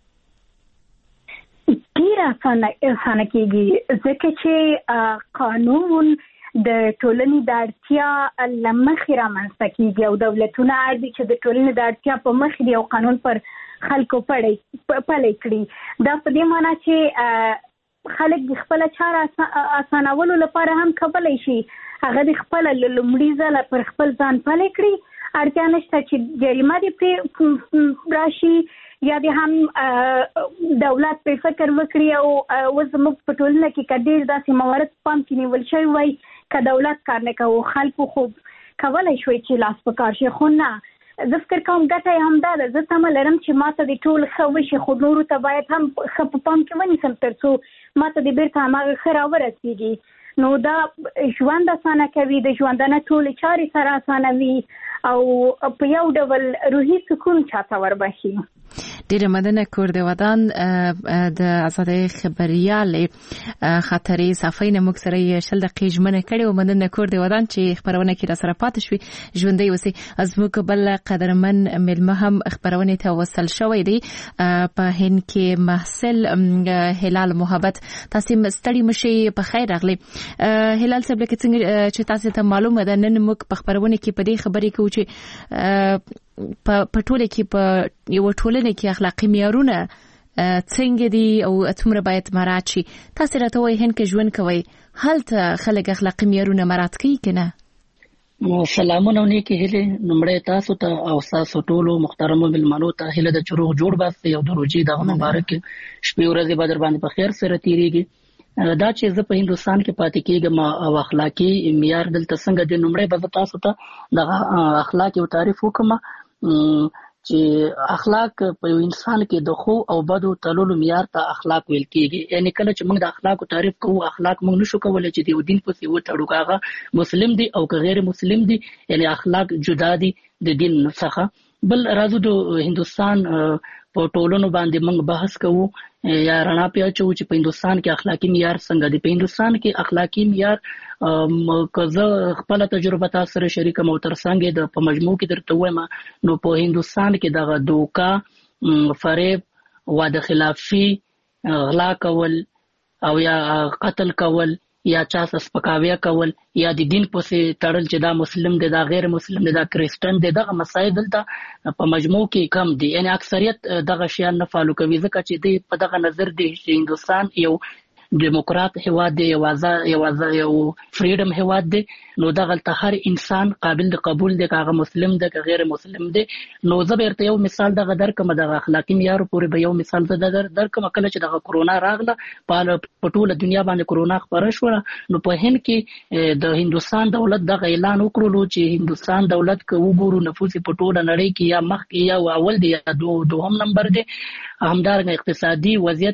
ډېره اسانه کېږي ځکه چې قانون د ټولنې د اړتیا له مخې رامنځته کېږي او دولتونه اړ دي چې د ټولنې د اړتیا په مخې دي او قانون پر خلکو پلی کړي. دا په دې معنی چې خلک د خپله چاره اسانولو لپاره هم کولی شي هغه د خپله له لومړي ځله پر خپل ځان پلی کړي. اړتیا نشته چې جریمه دې پرې راشي یا دې هم دولت پرې فکر وکړي. او اوس زموږ په ټولنه کې که ډېر داسې موارد پام کې نیول شوي وای که دولت کار نه کوو خلکو خو کولی شوی چې لاس په کار شي، خو نه. زه فکر کوم ګټه یې همدا ده. زه تمه لرم چې ما ته د ټول ښه وشي خو نورو ته باید هم ښه په پام کې ونیسم تر څو ما ته د بیرته هماغه ښه راورسېږي. نو دا ژوند اسانه کوي، د ژوندانه ټولې چارې سره اسانوي او په یو ډول روحي سکون چاته وربخي. ډیره مننه کورد ودان د آزادۍ خبريالې خاطرې صفای نه موږ سره شل دقیقې ژمنه کړې او مننه کورد ودان چې خبرونه کې را سره پاتې شوي ژوندۍ اوسئ. از موږ بل قدرمن ملمه هم خبرونه ته وصل شوی دی په هند کې محصل هلال محبت. تاسو مستړي مشي په خیر راغلی هلال صاحب. لکه څنګه چې تاسو ته معلومه ده نن موږ په خبرونه کې په دې خبرې کوو چې په ټوله کې په یو ټولنه کې اخلاقي معیارونه څنګه دي او څومره باید مراعات شي. تاسو راته وایي هند کې ژوند کوئ هلته خلک اخلاقي معیارونه مراعات کوي که نه؟ سلامونه نیکې هیلې نمړی تاسو ته او تاسو ټولو محترمو مېلمنو ته هیله ده چې روغ جوړ باسئ او د روژې دغه مبارک شپې ورځې به در باندې په خیر سره تېرېږي. دا چې زه په هندوستان کې پاتې کېږم او اخلاقي معیار دلته څنګه دی نمړی به تاسو ته دغه اخلاق یو تعریف وکړم چې اخلاق په یو انسان کې د خو او بدو تللو معیار ته اخلاق ویل کېږي. یعنی کله چې موږ د اخلاقو تعریف کوو اخلاق موږ نشو کولی چې د یو دین پسې وتړو که هغه مسلم دی او که غیر مسلم دی، یعنی اخلاق جدا دي د دین څخه. بل راځو د هندوستان په ټولنو باندې موږ بحث کوو یا رڼا پې اچوو چې په هندوستان کې اخلاقي معیار څنګه دی. په هندوستان کې اخلاقي معیار که زه خپله تجربه تاسو سره شریکم او تر څنګ د په مجموع کې درته ووایم نو په هندوستان کې دغه دوکه، فریب، واده خلافي، غلا کول او یا قتل کول یا چا سپکاوی کول یا د دین پسې تړل چې دا مسلم دی دا غیر مسلم دی دا کرسچن دی، دغه مسایل دلته په مجموع کې کم دي. یعنی اکثریت دغه شیان نه فالو کوي ځکه چې دی په دغه نظر دی چې هندوستان یو ډیموکرات هیواد دی، یو آزاد یو آزاد یو فریډم هیواد دی. نو دغه هر انسان قابل د قبول دی که هغه مسلم دی که غیر مسلم دی. نو زه به ورته یو مثال دغه درکم دغه اخلاقي معیارو پورې به یو مثال زه درکم. کله چې دغه کرونا راغله په ټوله دنیا باندې کرونا خپره شوه نو په هند کې د هندوستان دولت دغه اعلان وکړلو چې هندوستان دولت که وګورو نفوس په ټوله نړۍ کې یا مخکې یا اول دی یا دوهم نمبر دی. همدارنګه اقتصادي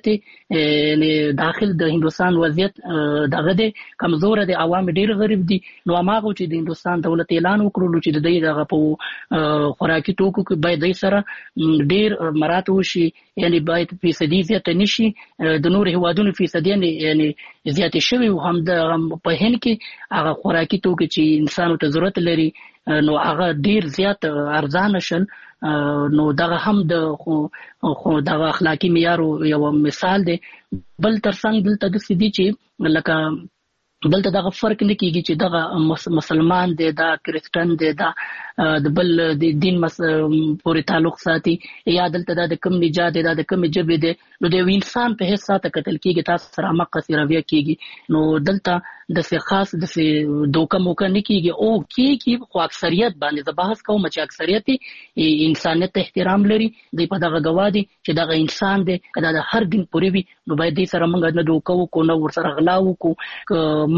وضعیت داخل د هندوستان وضعیت دغه دی کمزور دی، عوام ډیر غریب دي. نو هغه چې د هندوستان دولت اعلان وکړلو چې د دې دغه په خوراکي توکو کې باید د سره ډیر مرات وشي، یعنی باید فیصدي زیات نشي د نور هیوادونو فیصدي یعنی زیات شوی. هم د په هند کې هغه خوراکي توکو چې انسانو ته ضرورت لري نو هغه ډیر زیات ارزانه شل. نو دغه هم د خو دغه اخلاقي معیار یو مثال دی. بل ترڅنګ دلته د سدي چې لکه دلته دغه فرق نه کیږي چې دغه مسلمان دی دا کرسچن دی دا د بل د دین پورې تعلق ساتي یا دلته د کوم نجات دی دا د کوم جبه دی. نو د انسان په حساب ته قتل کیږي تاسو سره مقص رویه کیږي. نو دلته د څه خاص د څه دوکه موکه نه کیږي او کیږي خو اکثریت باندې د بحث کوم چې اکثریت انسانیت ته احترام لري د په دغه گواهی چې دغه انسان دی کله د هر دین پورې وي نو باید دې سره موږ نه دوکه وکړو نو ور سره غلا وکړو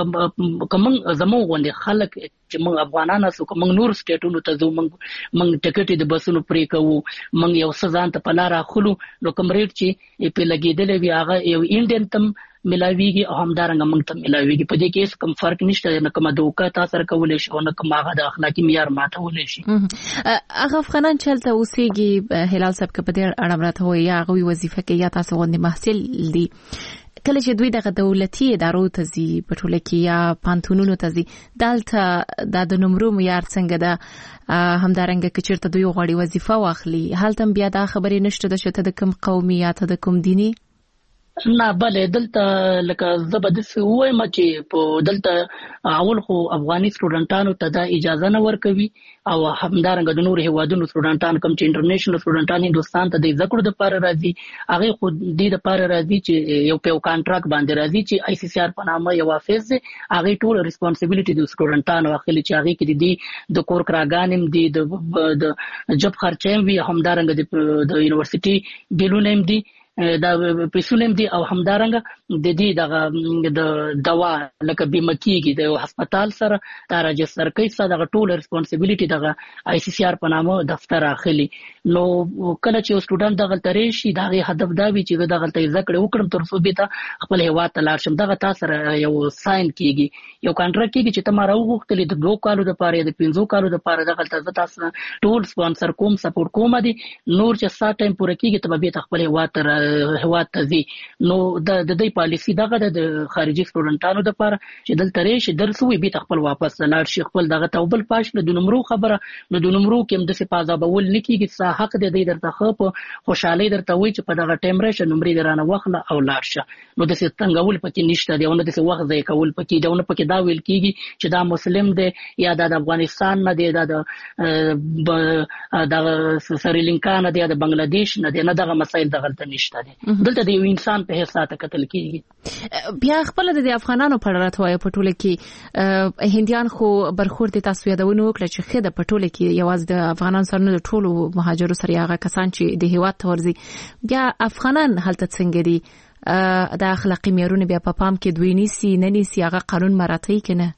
موږ کوم زموږ غونډه خلک چې موږ افغانان اسو کوم نور سټیټونو ته ځو موږ موږ ټیکټ د بسونو پرې کوو موږ یو سزان ته پلار اخلو نو کوم ریټ چې په لګیدلې وی هغه یو انډین تم ملاویږي او همدارنګه موږ ته ملاویږي په دې کې کوم فرق نشته نه کوم دوکه تاسو سره کولای شي او نه کوم هغه د اخلاقی معیار ماتول شي هغه افغانان چې تل اوسېږي هلال صاحب په دې اړه راته وایي هغه وظیفه کې یا تاسو غوندي محصل دي کله چې دوی دغه دولتي ادارو ته ځي په ټوله کې یا پانتونونو ته ځي دلته د نمرو معیار څنګه ده همدارنګه که چیرته دوی غواړي وظیفه واخلي هلته بیا دا خبرې نشته د شته د کوم قومي یا ته د کوم دیني نه بلې دلته لکه زبدس وایم چې په دلته اول خو افغاني سټوډنټانو ته دا اجازه نه ورکوي او همدارنګه د نور هیوادونو سټوډنټان کوم چې انټرنیشنل سټوډنټان هندستان ته د ذکر د لپاره راځي هغه خو د لپاره راځي چې یو په کانټراکټ باندې راځي چې آی سی سی آر په نامه یو افیس هغه ټول ریسپانسیبিলিټي د سټوډنټانو اخلي چې هغه کې د د کور کراګانم دي د جب خرچېم وی همدارنګه د یونیورسيټي بیلونم دي دا پیسونم دي او همدارنګه د دې دغه د دوا لکه بیمه کیږي د هسپتال سره دا راجستر کوي څه دغه ټول ریسپانسیبিলিټي دغه آی سی سی آر په نامه دفتر اخلي نو کله چې سټوډنټ دغه ترې شي دغه هدف دا وي چې دغه ته ذکر وکړم تر څو به ته خپل هوا ته لاړ شم دغه تاسو یو ساين کیږي یو کانټراکټ کیږي چې تمہاره وغوښتل د دوه کالو لپاره د پنځو کالو لپاره دغه تاسو ټول سپانسر کوم سپورټ کوم دي نور چې سات ټایم پوره کیږي ته به خپل هوا ته هوا ته ځي نو د دې پالیسی دغه د خارجي سټوډنټانو لپاره چې دلته راشي درسوي به خپل واپس لاړ شي خپل دغه توبل پاش د نمرو خبره نو د نمرو کې هم د سپازا بول نکیږي څه حق د دې درته خو خوشحالي درته وي چې په دغه ټیم راشه نمرې درانه واخله او لاړ شه نو د څنګهول پکې نشته دی او نه د وخت ځای کول پکې دی او نه پکې دا ویل کیږي چې دا مسلم دی یا د افغانستان نه دی دا د سریلانکا نه دی د بنگلاديش نه دی نه دغه مسایل دغه نشته دی دلته د یو انسان په حساب قتل کیږي بیا خپل د افغانانو په اړه راټوي په ټوله کې هندیان خو برخورد تاسو یادونه وکړه چې خېده په ټوله کې یوازې د افغانان سره نه ټولو مهاجرو سره هغه کسان چې د هیواد تورزي بیا افغانان هلته څنګه دي د اخلاقی معیارونه بیا په پام کې دوی نيسي نه نيسي هغه قانون مراعاتي کنه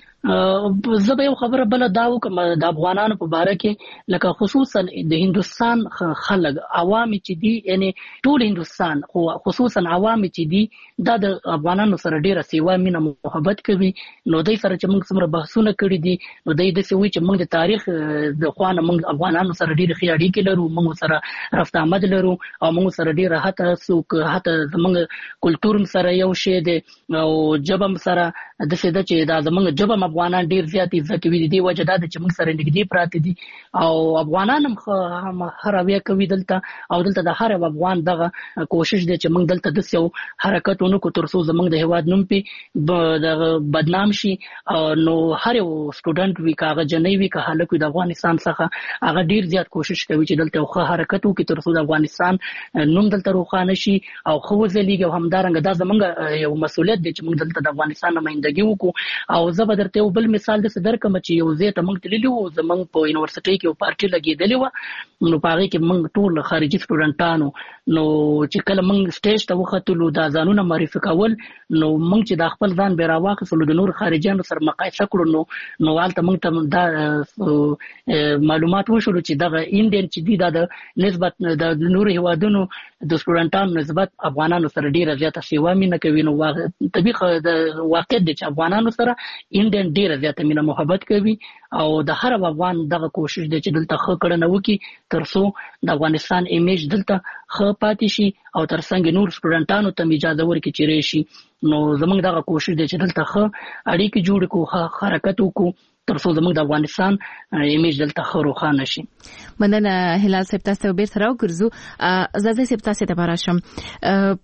زه به یو خبره بل دا وکم د افغانانو په باره کې لکه خصوصا د هندستان خلک عوام چې دي یعنی ټول هندستان خو خصوصا عوام چې دي دا د افغانانو سره ډیره سیوا مینه محبت کوي نو دوی سره چې موږ څومره بحثونه کړی دي نو دوی د سوي چې موږ د تاریخ د خوانه موږ افغانانو سره ډیره ښه اړیکې لرو موږ سره رفت آمد لرو او موږ سره ډیره هته سوک هته زموږ کلچر سره یو شی دی او جبم سره د څه د چې دا زموږ جبم افغانان ډیر زیات عزت کوي دي وجه دا چې موږ سره نږدې پراته دي او افغانان هم هراوی کوي دلته او دلته د هر افغان دغه کوشش دي چې موږ دلته د یو حرکتونو کو ترڅو زموږ د هواد نوم په د بدنام شي نو هر یو سټوډنټ وی کاغه جنې وی که هلکو د افغانستان څخه هغه ډیر زیات کوشش کوي چې دلته خو حرکت وکړي ترڅو د افغانستان نوم دلته روښانه شي او خو ځلېږي همدارنګه دا زموږ یو مسولیت دی چې موږ دلته د افغانستان نمائندګي وکړو او زه به درته یو بل مثال د صدر کوم چې یو ځای ته موږ تللی وو زموږ په یونیورسيټي کې یو پارټي لګېدلې و نو په هغه کې موږ ټول خارجي سټوډنټانو نو چې کله موږ سټیج ته وختلو دا ځانونه معرفي کول نو موږ چې د خپل ځان به راواخلو د نور خارجيانو سره مقایسه کړو نو نو والته موږ ته دا معلومات وشول چې دغه انډین چې دی د نسبت د نور هیوادونو د سټوډنټانو نسبت افغانانو سره ډیره زیاته سیوا مینه کوي نو طبيعي د واقع د افغانانو سره انډین ډیره زیاته مینه محبت کوي او د هر افغان دغه کوشش دی چې دلته خو کړه نو کی ترڅو د افغانستان ایمیج دلته خو پاتې شي او ترڅنګ نور سټوډنټانو ته اجازه ورکړي چې راشي نو زموږ دغه کوشش دی چې دلته خو اړیکې جوړ کو حرکت وکړو ترڅو زموږ د افغانستان ایمیج دلته خو روښانه شي. مننه هلال صاحب تاسو به سره وګرځو زازه صاحب تاسو ته براشم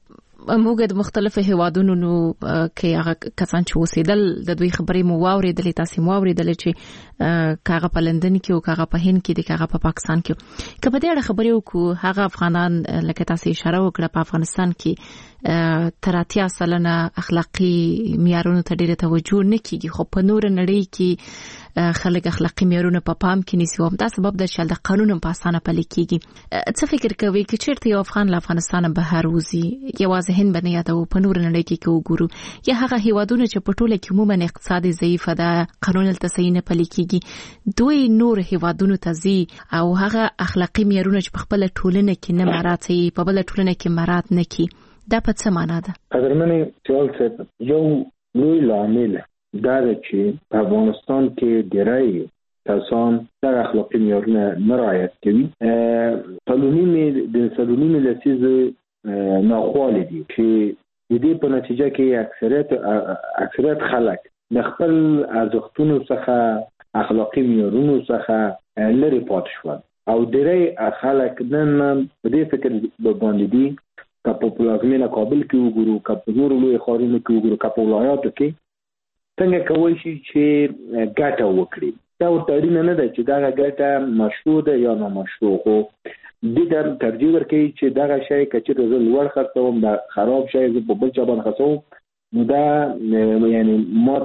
موږ د مختلفو هیوادونو نو کې هغه کسان چې اوسېدل د دوی خبرې مو واورېدلې، تاسو مو واورېدل چې کاغه په لندن کې او کاغه په هند کې د کاغه په پاکستان کې کله په دې اړه خبرې وکړو. هغه افغانان لکه تاسو اشاره وکړه په افغانستان کې تر اتیا سلنه اخلاقی معیارونو ته ډېره توجه نه کیږي، خو په نور نړۍ کې خلک اخلاقی معیارونه په پام کې نیسي او دا سبب د چې د قانون په اسانه پلي کیږي. څه فکر کوي چې چیرته یو افغان له افغانستان بهر وځي یوازې هند باندې یادو په نور نړۍ کې کې وګورو یا هغه هیوادونه چې په ټوله کې عموما اقتصادي ضعیفه ده، قانون التصحیح نه پلي کیږي، دوی نور هیوادونو ته ځي او هغه اخلاقی معیارونه چې په خپل ټولنه کې نه مراعاتي په بل ټولنه کې مراعات نه کی، دا په څه معنا ده؟ قدرمنې ټول څه یو لوی لامل دا چې په افغانستان کې ډېری کسان د اخلاقي معیارونه نه رعایت کوي. سلونی د سلونی لسیز ناخواله دي چې د دې په نتیجه کې اکثریت اکثریت خلک د خپل ارزښتونو څخه اخلاقي معیارونو څخه لري پاتې شول او ډېری خلک نن په دې فکر باندې دي که په پلازمینه کابل کې وګورو، که په نورو لوی ښارونو کې وګورو، که په ولایاتو کې څنګه کولی شي چې ګټه وکړي. دا ورته اړینه نه ده چې دغه ګټه مشروع ده یا نامشروع، خو دې ته ترجیح ورکوي چې دغه شی که چېرته زه لوړ خرڅوم دا خراب شی زه په بل چا باندې خرڅوم نو دا یعنی ما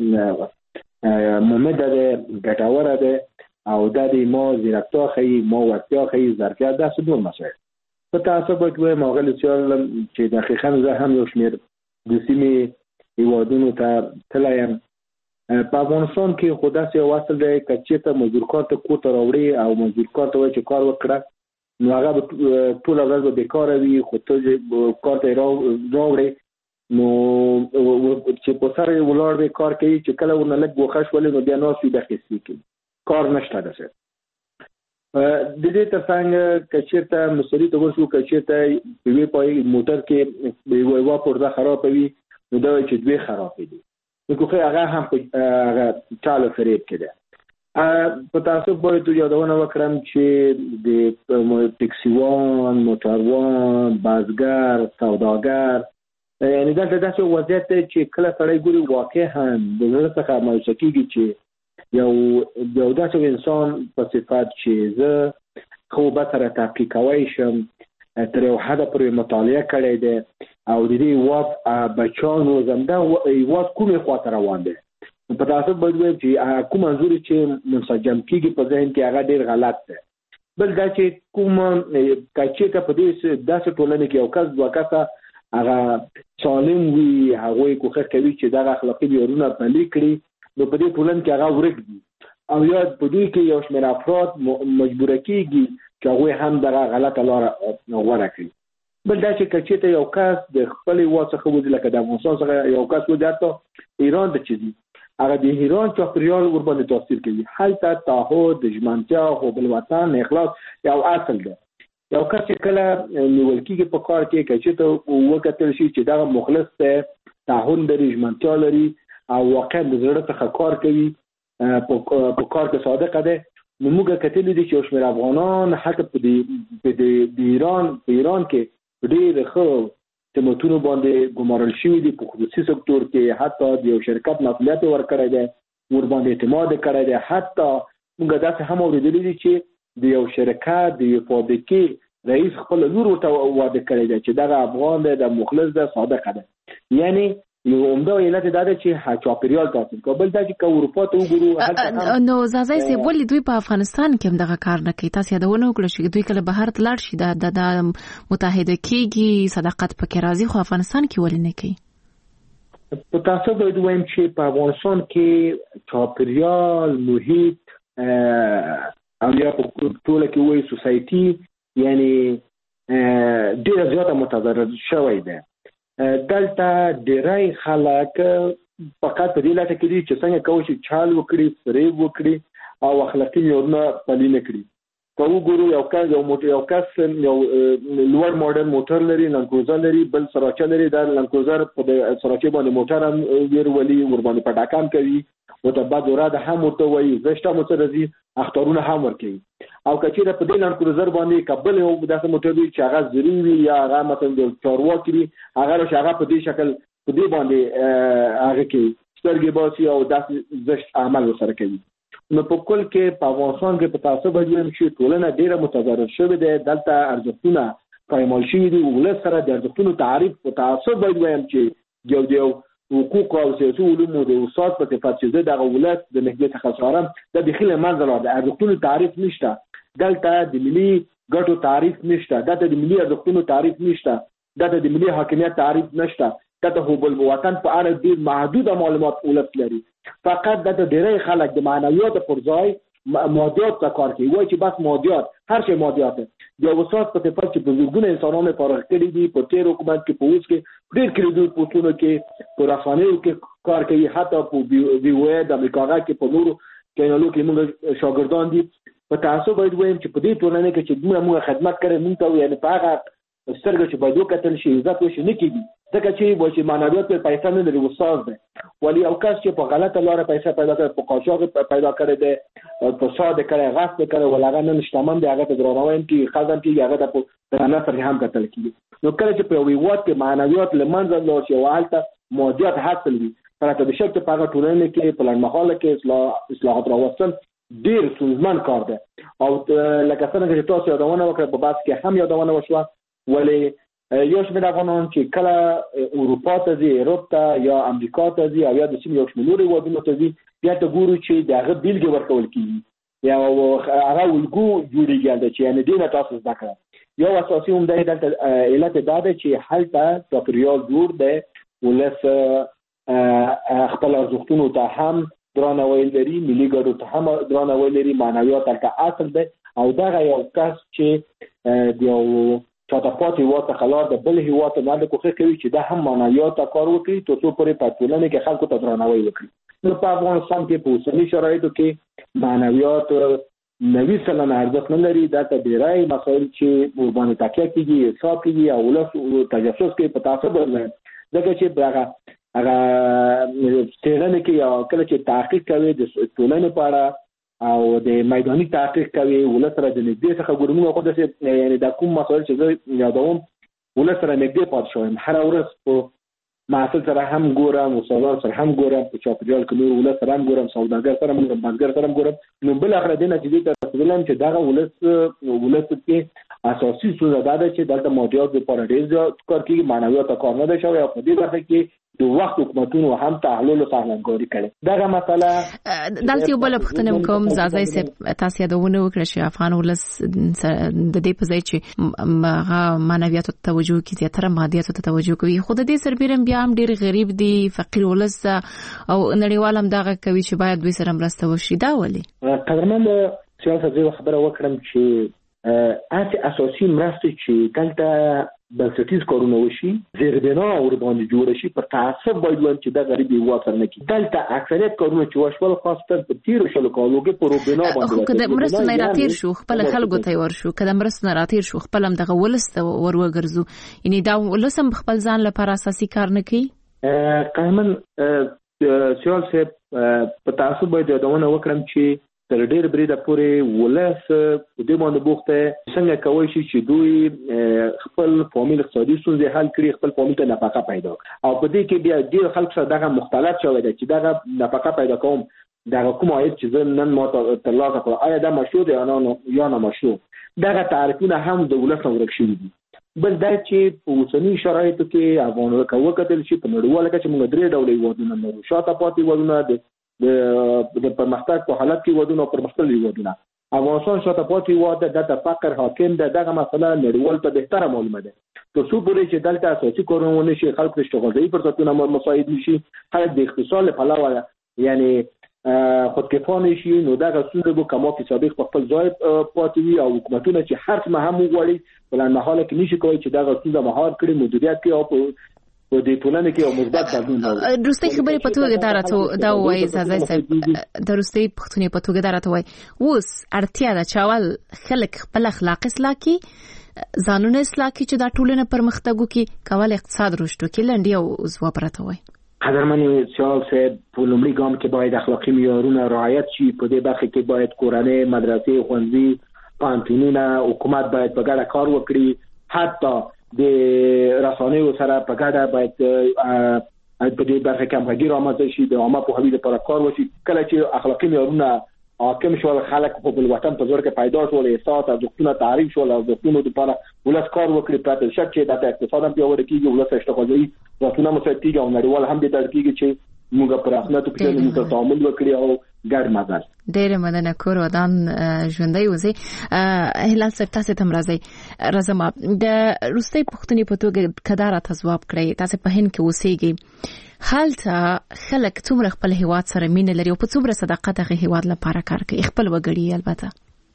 ته ممده ده، ګټوره ده او دا د ما ځیرکتیا ښیي، ما وړتیا ښیي، ظرفیت، داسې ډول مسایل. په تاسو باید ووایم اغلې سیال چې دقیقا زه هم یو شمېر د سیمې هیوادونو ته تللی یم. په افغانستان کې خو داسې یو اصل دی که چېرته مزدور کار ته کور ته راوړې او مزدور کار ته وایي چې کار وکړه نو هغه به ټوله ورځ به بېکاره وي، خو ته کار ته یې راوړې نو چې په سر یې ولاړ وي کار کوي، چې کله ورنه لږ ګوښه شولې نو بیا ناست وي دقیقې کوي، کار نشته داسې. د دې تر څنګ که چېرته مصري ته وشو، که چېرته په یوې پای موټر کې یوه پرده خرابه وي نو دا وایي چې دوی خرابې دي، نو که هغه هم په هغه چاله فریب کې ده. په تاسو باید یادونه وکړم چې د ټکسیوان، موټروان، بازګر، سوداګر یعنې دلته داسې وضعیت دی چې کله سړی ګوري واقع هم د زړه څخه مایوسه کېږي چې یو یو داسې انسان په صفت چې زه خو به سره تحقیق کوی شم، تر یو حده پورې مطالعه کړی دی او د دې هېواد بچیان روزم، دا هېواد کومې خوا ته روان دی. په تاسو باید ووایم چې کوم انځور چې منسجم کېږي په ذهن کې هغه ډېر غلط دی. بل دا چې کوم که چېرته په دې داسې ټولنې کې یو کس دوه کسه هغه سالم وي، هغوی کوښښ کوي چې دغه اخلاقي معیارونه پلي کړي نو په دې ټولنه کې هغه ورک دي او یا په دوی کې یو شمېر افراد مجبوره کېږي چې هغوی هم دغه غلطه لاره غوره کړي. بل دا چې که چېرته یو کس د خپل هېواد څخه وځي، لکه د افغانستان څخه یو کس وځي حتی ایران ته چې ځي، هغه د ایران چاپېریال ورباندې تاثیر کوي. هلته تعهد، د ژمنتیا، حب الوطن، اخلاص یو اصل ده. یو کس چې کله نیول کېږي په کار کې که چېرته وکتل شي چې دغه مخلص دی، تعهد لري، ژمنتیا لري او واقعا د زړه څخه کار کوي، په کار کې صادقه دی، نو موږ کتلي دي چې یو شمېر افغانان حتی په د ایران په ایران کې ډېر ښه خدمتونو باندې ګمارل شوي دي، په خصوصي سکتور کې حتی د یو شرکت مسؤلیت یې ورکړی دی، ورباندې اعتماد یې کړی دی. حتی موږ داسې هم اورېدلي دي چې د یو شرکت د یو فابریکې رئیس خپل لور ورته واده کړی دی چې دغه افغان دی، د مخلص دی، صادقه دی. یعنی یو عمده علت دا ده چې چاپېریال تاثیر کوي. بل دا چې که اروپا ته وګورو نو زازی صاحب ولې دوی په افغانستان کې هم دغه کار نه کوي؟ تاسو یادونه وکړه چې دوی کله بهر ته لاړ شي د متحده کېږي، صداقت پکې راځي، خو افغانستان کې ولې نه کوي؟ په تاسو باید ووایم چې په افغانستان کې چاپېریال، محیط او یا په ټوله کې وایي سوسایټي یعنی ډېره زیاته متضرر شوی دی. دلته ډېری خلک فقط په دې لټه کې دي چې څنګه کولی شي چال وکړي، فریب وکړي او اخلاقي معیارونه پلي نه کړي. که وګورو یو کس یو موټر یو کس یو لوړ ماډل موټر لري، لنکروزر لري، بل سراچه لري، دا لنکروزر په سراچې باندې موټر هم ویرولي، ورباندې پټاکان کوي، ورته بد ورده هم ورته وایي، زشت هم ورته راځي، اخطارونه هم ورکوي. او کچېره په دې لانډ کروزر باندې قبل یو داسې موټر وي چې هغه زری وي یا هغه مثلا د چارواکي وي هغه راشه هغه په دې شکل په دې باندې هغه کې سترګې باسي او داسې زشت عمل وسره کوي. نو په کل کې په افغانستان کې په تاسو باندې چې ټولنه ډیره متضرر شوې ده. دلته ارزښتونه پایمال شوي دي. ولس سره د ارزښتونو تعریف په تاسو باندې وایم چې یو دیو حقوق او سیاسي علومو د استاد په صفات چې د ولایت د نهضت څخه سارم د داخلي منځله د ارزښتونو تعریف نشته. دلته د ملي ګټو تعریف نشته. دلته د ملي ارزښتونو تعریف نشته. دلته د ملي حاکمیت تعریف نشته. دلته هو بل وطن په اړه ډیر محدود معلومات ولس لري. فقط دلته ډیری خلک د معنویات پر ځای مادیات ته کار کوي. وایي چې بس مادیات هر شی مادیات دي. د استاد په صفات چې په زګونه انسانانو فارغ کړي دي په تیر حکومت کې په اوس کې ډیر کړي پوسټونو کې په رسنیو کې کار کوي. حتی په وی او د امریکا کې په نورو چینلونو کې موږ شاګردان دي. په تاسو باید وایم چې په دې ټولنه کې چې موږ موږ خدمت کړو موږ ته یعنی په هغه سترګې چې باید وکتل شي عزت وشي نه کیږي. ځکه چې وایي چې معنویات په پیسې نه لري استاد دی. ولی او کس چې په غلطه لاره پیسې پیدا کړي په قاچاق پیدا کړي دي په فساد کړي غصب کړي ولغه نه شتمن دی هغه ته درناوی کې خزم کې هغه ته په نفر هم کتل کیږي. نو کله چې په ویوات کې معنویات لمنځه لاړ شي والته مادیات حاصل وي پرته د شک په هغه ټولنه کې په لړمحاله کې اصلاح اصلاحات راوستل ډیر ستونزمن کار دی. او لکه څنګه چې تاسو یادونه وکړه په بحث کې هم یادونه وشوه ولی یو شمېر افغانان چې کله اروپا ته ځي اروپا ته یا امریکا ته ځي او یا د سیمې یو شمېر نورو هېوادونو ته ځي بیا ته ګورو چې د هغه بیلګې ورکول کېږي یا هغه الګو جوړېږي هلته چې یعنې دې نه تاسو زده کړه. یو اساسي عمده یې دلته علت دا دی چې هلته چاپېریال جوړ دی. ولس خپل ارزښتونو ته هم درناوی لري ملي ګټو ته هم درناوی لري معنویات هلته اصل دی. او دغه یو کس چې د یو چاته پاتې واته خلار د بل هیواد نه د کوخه کوي چې دا هم معنویات کار وکړي تر څو پورې په ټولنه کې خلکو ته درناوی وکړي. نو په افغانستان کې په اوسني شرایطو کې معنویات نوي سلنه ارزښت نه لري. دا ته ډیری مسایل چې قرباني تکیه کیږي حساب کیږي او ولس تجسس کوي په تاسو باندې ځکه چې هغه هغه څېړنه کې یا کله چې تحقیق کوي د ټولنې په اړه او د میداني تحقیق کوي ولس سره د نږدې څخه ګورمو خو داسې یعنی دا کوم مسایل چې زه یادوم ولس سره نږدې پاتې شوم. هر ورځ په محصل سره هم ګورم استادان سره هم ګورم په چاپېریال کې نور ولس سره هم ګورم سوداګر سره هم ګورم بانکګر سره هم ګورم. نو بل اخر د نتیجې ته رسیدلم چې دغه ولس ولس کې اساسي څه دا ده چې دلته مادیات لپاره ډېر زیات کار کوي معنویات کار نه دی شوی او په دې برخه کې د وخت حکومتونو هم تحلیل او سازمانګوري کړي. دغه مسله دلته یو بل پختنه کوم زازای سه تاسو یادونه وکړه چې افغان ولس د دې په ځای چې هغه معنویات ته توجه کوي زیاتره مادیات ته توجه کوي. خو د دې سربېرم بیا هم ډېر غریب دي فقیر ولس او نړیوال هم دغه کوي چې باید دوی سره مرسته وشي. دا ولې قدرمن سیاست خبره وکړم چې اته اساسي مرسته چې دلته بنسټیز کارونه وشي زیربنا اور باندې جوړ شي پر تعصب باید وایي چې دا غریبي واټر نه کی. دلته اکثریت کارونه چې وشول خاصه په تیر شلو کالو کې پر بنا باندې خو کله مرسته نه راتیر شو خپل خلکو ته ورشو کله مرسته نه راتیر شو خپل هم دغه ولسته ور وګرځو یعنی دا ولسم خپل ځان لپاره اساسي کار نه کوي. قائمن سیال صاحب په تعصب باید یادونه وکړم چې تر ډېر بریده پورې ولس په دې باندې بوخته څنګه کوي چې دوی خپل فامیل اقتصادي ستونزې حل کړي خپل فامیل ته نفقه پیدا او په دې کې بیا ډېر خلک سره دغه مختلف شوی دی چې دغه نفقه پیدا کوم دغه کوم عاید چې زه نن ما ترلاسه کړم آیا دا مشروع دی یا نه مشروع. دغه تعریفونه هم د ولس نه ورک شوي دي. بل دا چې په اوسني شرایطو کې افغانانو کوه کتل شي په نړیواله کچه موږ درې ډولې هېوادونه لرو. شاته پاتې هېوادونه د د پرمختګ په حالت کې ودونه او پرمختللي ودونه. افغانستان شاته پاتې هېواد ده د فقر حاکم ده. دغه مسله نړیوال ته بهتره معلومه ده. تر څو پورې چې دلته اساسي کارونه ونه شي خلک د اشتغالي فرصتونه مساعد نشي خلک د اقتصاد له پلوه یعنی خودکفانه شي نو دغه ستونزه به کما کې سابق په خپل ځای پاتې وي او حکومتونه چې هر څه هم وغواړي بلندمحاله کې نشي کولی چې دغه ستونزه مهار کړي مدیریت کړي او په په دې ټولنه کې یو مثبت بدلون راوړي. درسته خبرې په توګه دا راته دا وایي زازای صاحب درسته پښتوني په توګه دا راته وایي اوس اړتیا ده چې اول خلک خپل اخلاق اصلاح کړي ځانونه اصلاح کړي چې دا ټولنه پرمختګ وکړي کول اقتصاد رشد وکړي لنډي او زو پرته وایي. قدرمن سیال صاحب په لومړي ګام کې باید اخلاقي معیارونه رعایت شي. په دې برخه کې باید کورنۍ مدرسې ښوونځي پانتونونه حکومت باید په ګډه کار وکړي، حتی د رسنیو سره په ګډه باید په دې برخه کې همغږي رامنځته شي، د عامه پوهاوي لپاره کار وشي. کله چې اخلاقي معیارونه حاکم شول، خلک په خپل وطن په زور کې پیدا شول، احساس او ارزښتونه تعریف شول، او ارزښتونو لپاره ولس کار وکړي، پاتې شک چې د اقتصاد هم پیاوړی کیږي، ولس اشتغالي راتونه مساعد کیږي او نړیوال هم د ترکیږي چې موږ پر اخلاق په کې موږ تعامل وکړي او ګډ مزل. ډېر مننه کور ودان ژوندۍ وزي. هلال صاحب تاسو ته مرزي رزما د روسي پښتني په توګه کدار ته ځواب کړی، تاسو په هند کې اوسېږئ، حالته خلک څومره خپل هیواد سره مینه لري او په څومره صداقت هغه هیواد لپاره کار کوي خپل وګړي؟ البته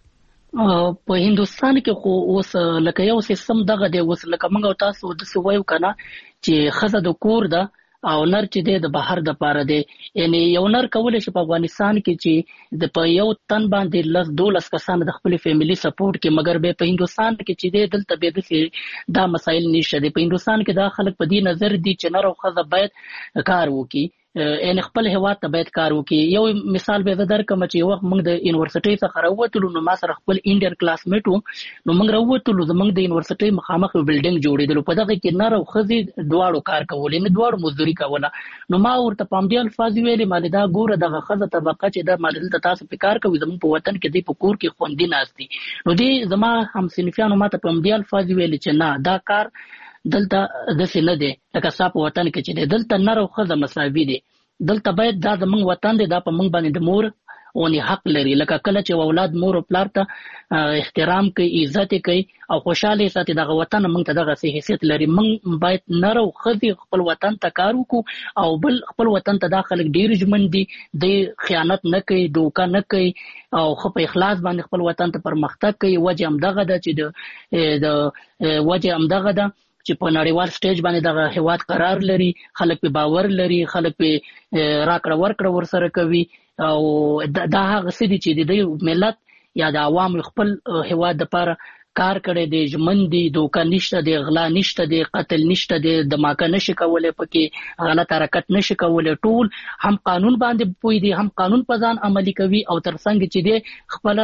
په هندستان کې خو اوس لکه یو سیستم دغه دی، اوس لکه موږ تاسو د سوایو کنه چې خزه د کور ده او نر چې د بهر د پاره دی، یعنی یو نر کولای شي په افغانستان کې چې د په یو تن باندې لس دولس کسان د خپل فیملی سپورټ کې، مګر به په هندستان کې چې د دلته به د دا مسایل نشته دي. په هندستان کې دا خلک په دې نظر دي چې نر او خزه باید کار وکړي، ان خپل هیواد ته باید کار وکړي. یو مثال به درکم چې وخت موږ د یونیورسيټي څخه راووتلو، نو ما سره خپل انډین کلاسمیټ وو، نو موږ راووتلو زموږ د یونیورسيټي مخامخ یو بلډینګ جوړېدل، په دغه کې نر او خزي دواړو کار کولې، نه دواړو مزدوري کوله. نو ما ورته په دې الفاظ ویلې، ما دا ګوره دغه خزه طبقه چې دا ماډل ته تاسو په کار کوي، زموږ په وطن کې دی په کور کې خوندې ناشتي. نو دې زما هم صنفیانو ماته په دې الفاظ ویلې چې نه، دا کار دلته د څه نه دی، لکه صاحب وطن کې چې دلته نر او خزه مساوي دي، دلته باید دا زمونږ وطن دی، دا په موږ باندې د مور اونې حق لري. لکه کله چې اولاد مور او پلار ته احترام کوي، عزت کوي او خوشاله ساتي، دغه وطن موږ ته دغه سي حیثیت لري. موږ باید نر او خزي خپل وطن ته کار وکړو او بل خپل وطن ته دا خلک ډیر ژمن دي، د خیانت نه کوي، دوکه نه کوي او خو په اخلاص باندې خپل وطن ته پرمختګ کوي. وجه هم دغه ده چې د وجه هم دغه ده چې په نړیوال سټیج باندې دغه هیواد قرار لري، خلک په باور لري، خلک په راکړه ورکړه ورسره کوي، او دا هغه څه دي چې د ملت یا د عوام خپل هیواد لپاره کار کړي دي، ژمن دي، دوکه نشته دي، غلا نشته دي، قتل نشته دي، دماکه نشي کولای، پکې غلط حرکت نشي کولای، ټول هم قانون باندې پوي دي، هم قانون په ځان عملي کوي، او ترڅنګ چې دي خپل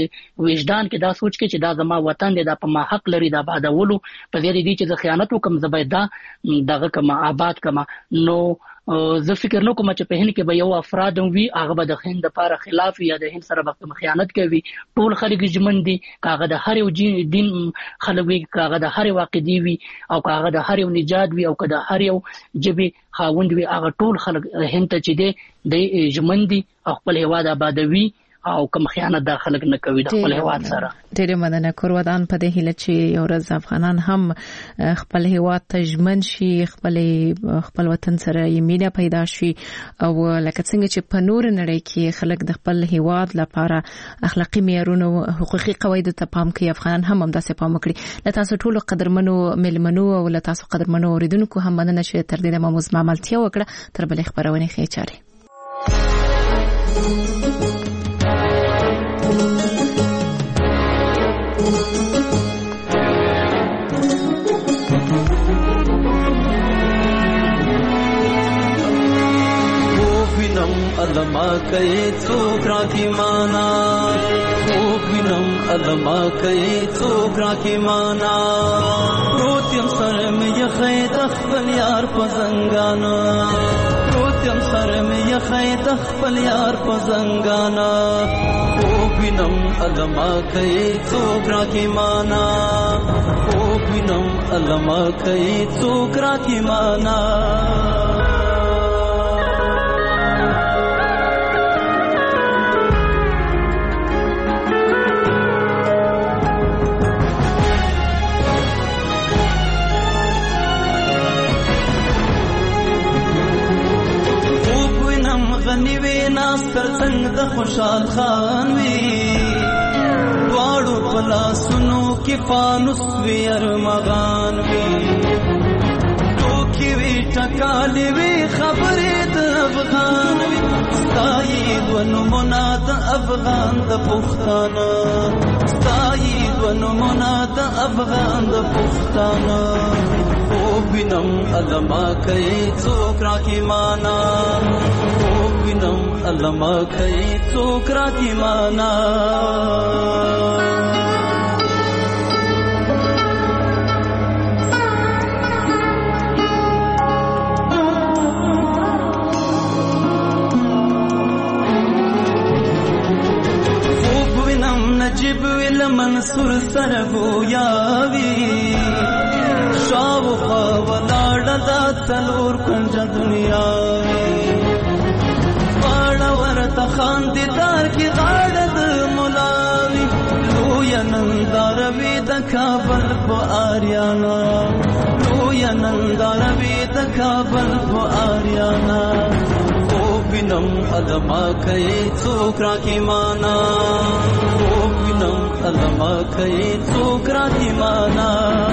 د وجدان کې دا سوچ کې چې دا زما وطن دی، دا په ما حق لري، دا آبادولو په دې دي چې زه خیانت وکم، زه باید دا دغه کما آباد کما. نو زه فکر نه کوم چې په هند کې به یو افراد وي هغه به د هند لپاره خلاف یا د هند سره به خیانت کوي. ټول خلک ژمن دي، کاغه د هر یو دین خلک وي، کاغه د هر یو عقیدې وي، او کاغه د هر یو نجات وي، او که د هر یو جبې خاوند وي، هغه ټول خلک هند ته چې دي د ژمن دي او خپل هیواد آبادوي او کوم خیانت د خلک نه کوي د خپل هیواد سره. ډېر مننه کور ودان. په دې هیله چې یو ورځ افغانان هم خپل هیواد ته ژمن شي، خپل خپل وطن سره یې مینه پیدا شي، او لکه څنګه چې په نور نړۍ کې خلک د خپل هیواد لپاره اخلاقی معیارونو او حقوقي قواعدو ته پام کوي، افغانان هم همداسې پام وکړي. له تاسو ټولو قدرمنو ملمنو او له تاسو قدرمنو اوریدونکو هم مننه چې تر دې دمه مو ملتیا وکړه. تر بلې خبرونه ښې چارې. ادما کوي څوک راکی مانا، خوب وینم ادما کوي څوک راکی مانا، روتیم سر مې یخې د خپل یار په زنګانا، روتیم سر مې یخې د خپل یار په زنګانا، خوب وینم ادما کوي څوک راکی مانا، خوب وینم ادما کوي څوک راکی مانا. غنی وی ناستر څنګه د خوشحال خان وی، دواړو پلاسونو کې فانوس وی ارمغان وی، ټوکی وی ټکالې وی خبرې د افغان وی، ستایي ونمونه د افغان د پښتانه، ستایي ونمونه د افغان د پښتانه، خوب وینم ادما کوي څوک راکی مانا، خوب وینم ادما کوي څوک راکی مانا. سر سرګویاوي شاوخوا ولاړ دا څلور کنجه دنیا واړه ورته خاندیدار کې غاړه د مولاوي لویه ننداروي د کابل په آریانا لویه ننداروي د کابل په آریانا وینم علما کوي څوک راکې مانا وینم علما کوي څوک راکې مانا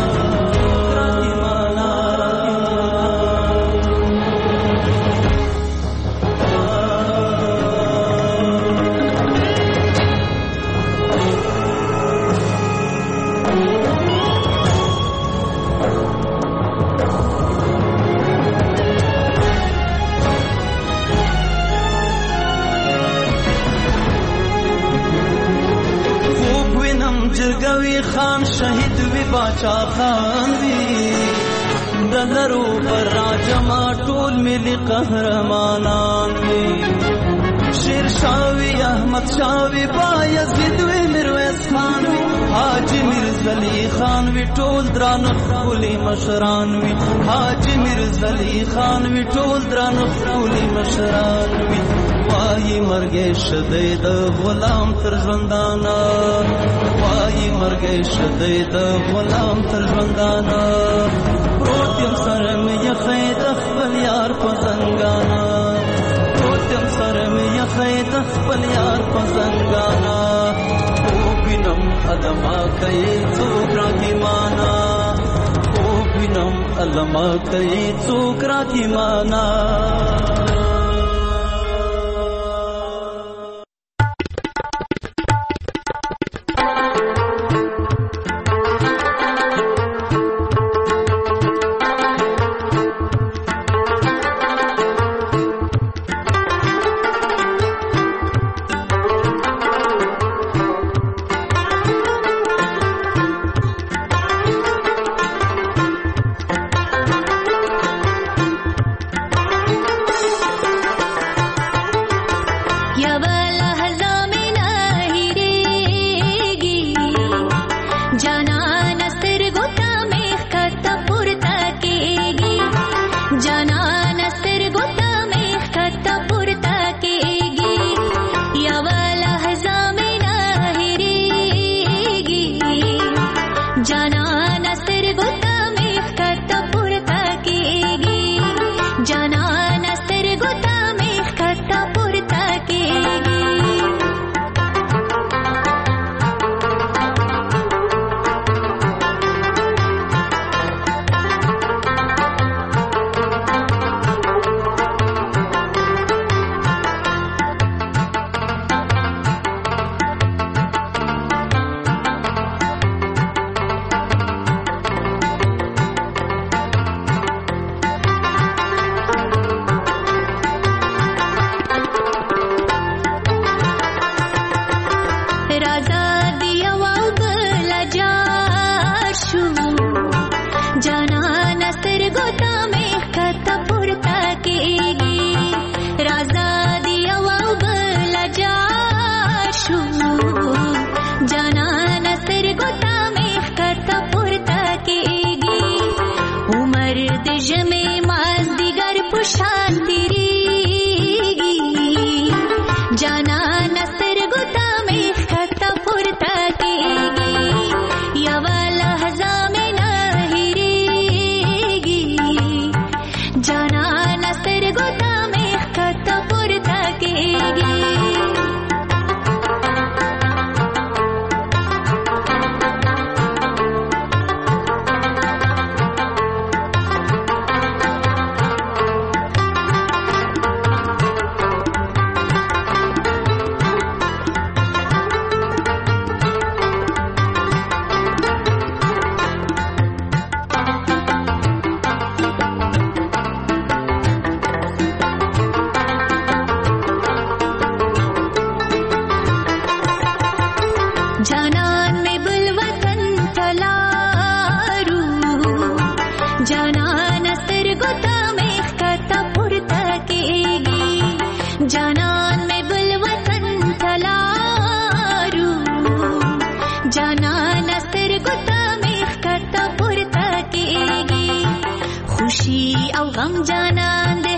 جرګوي خان شهید وی باچا خان وی دلرو پر راجما ټول ملي قهرمانان وی شیر شاوی احمد شاوی بایزید وی میرویس خان وی حاجی میرزلی خان وی ټول دران خولي مشران وی حاجی میرزلی خان وی ټول دران خولي مشران وی وای مرګ شدید غلام تر ژوندانا وای مرګ شدید غلام تر ژوندانا پروت یم سره مې یخې د خپل یار په زنګانا پروت یم سره مې یخې د خپل یار په زنګانا او وینم علما کوي څوک راکې مانا او وینم علما کوي څوک راکې مانا जानान में बुल वतन तलारू जानान خوشي او غم جانان دې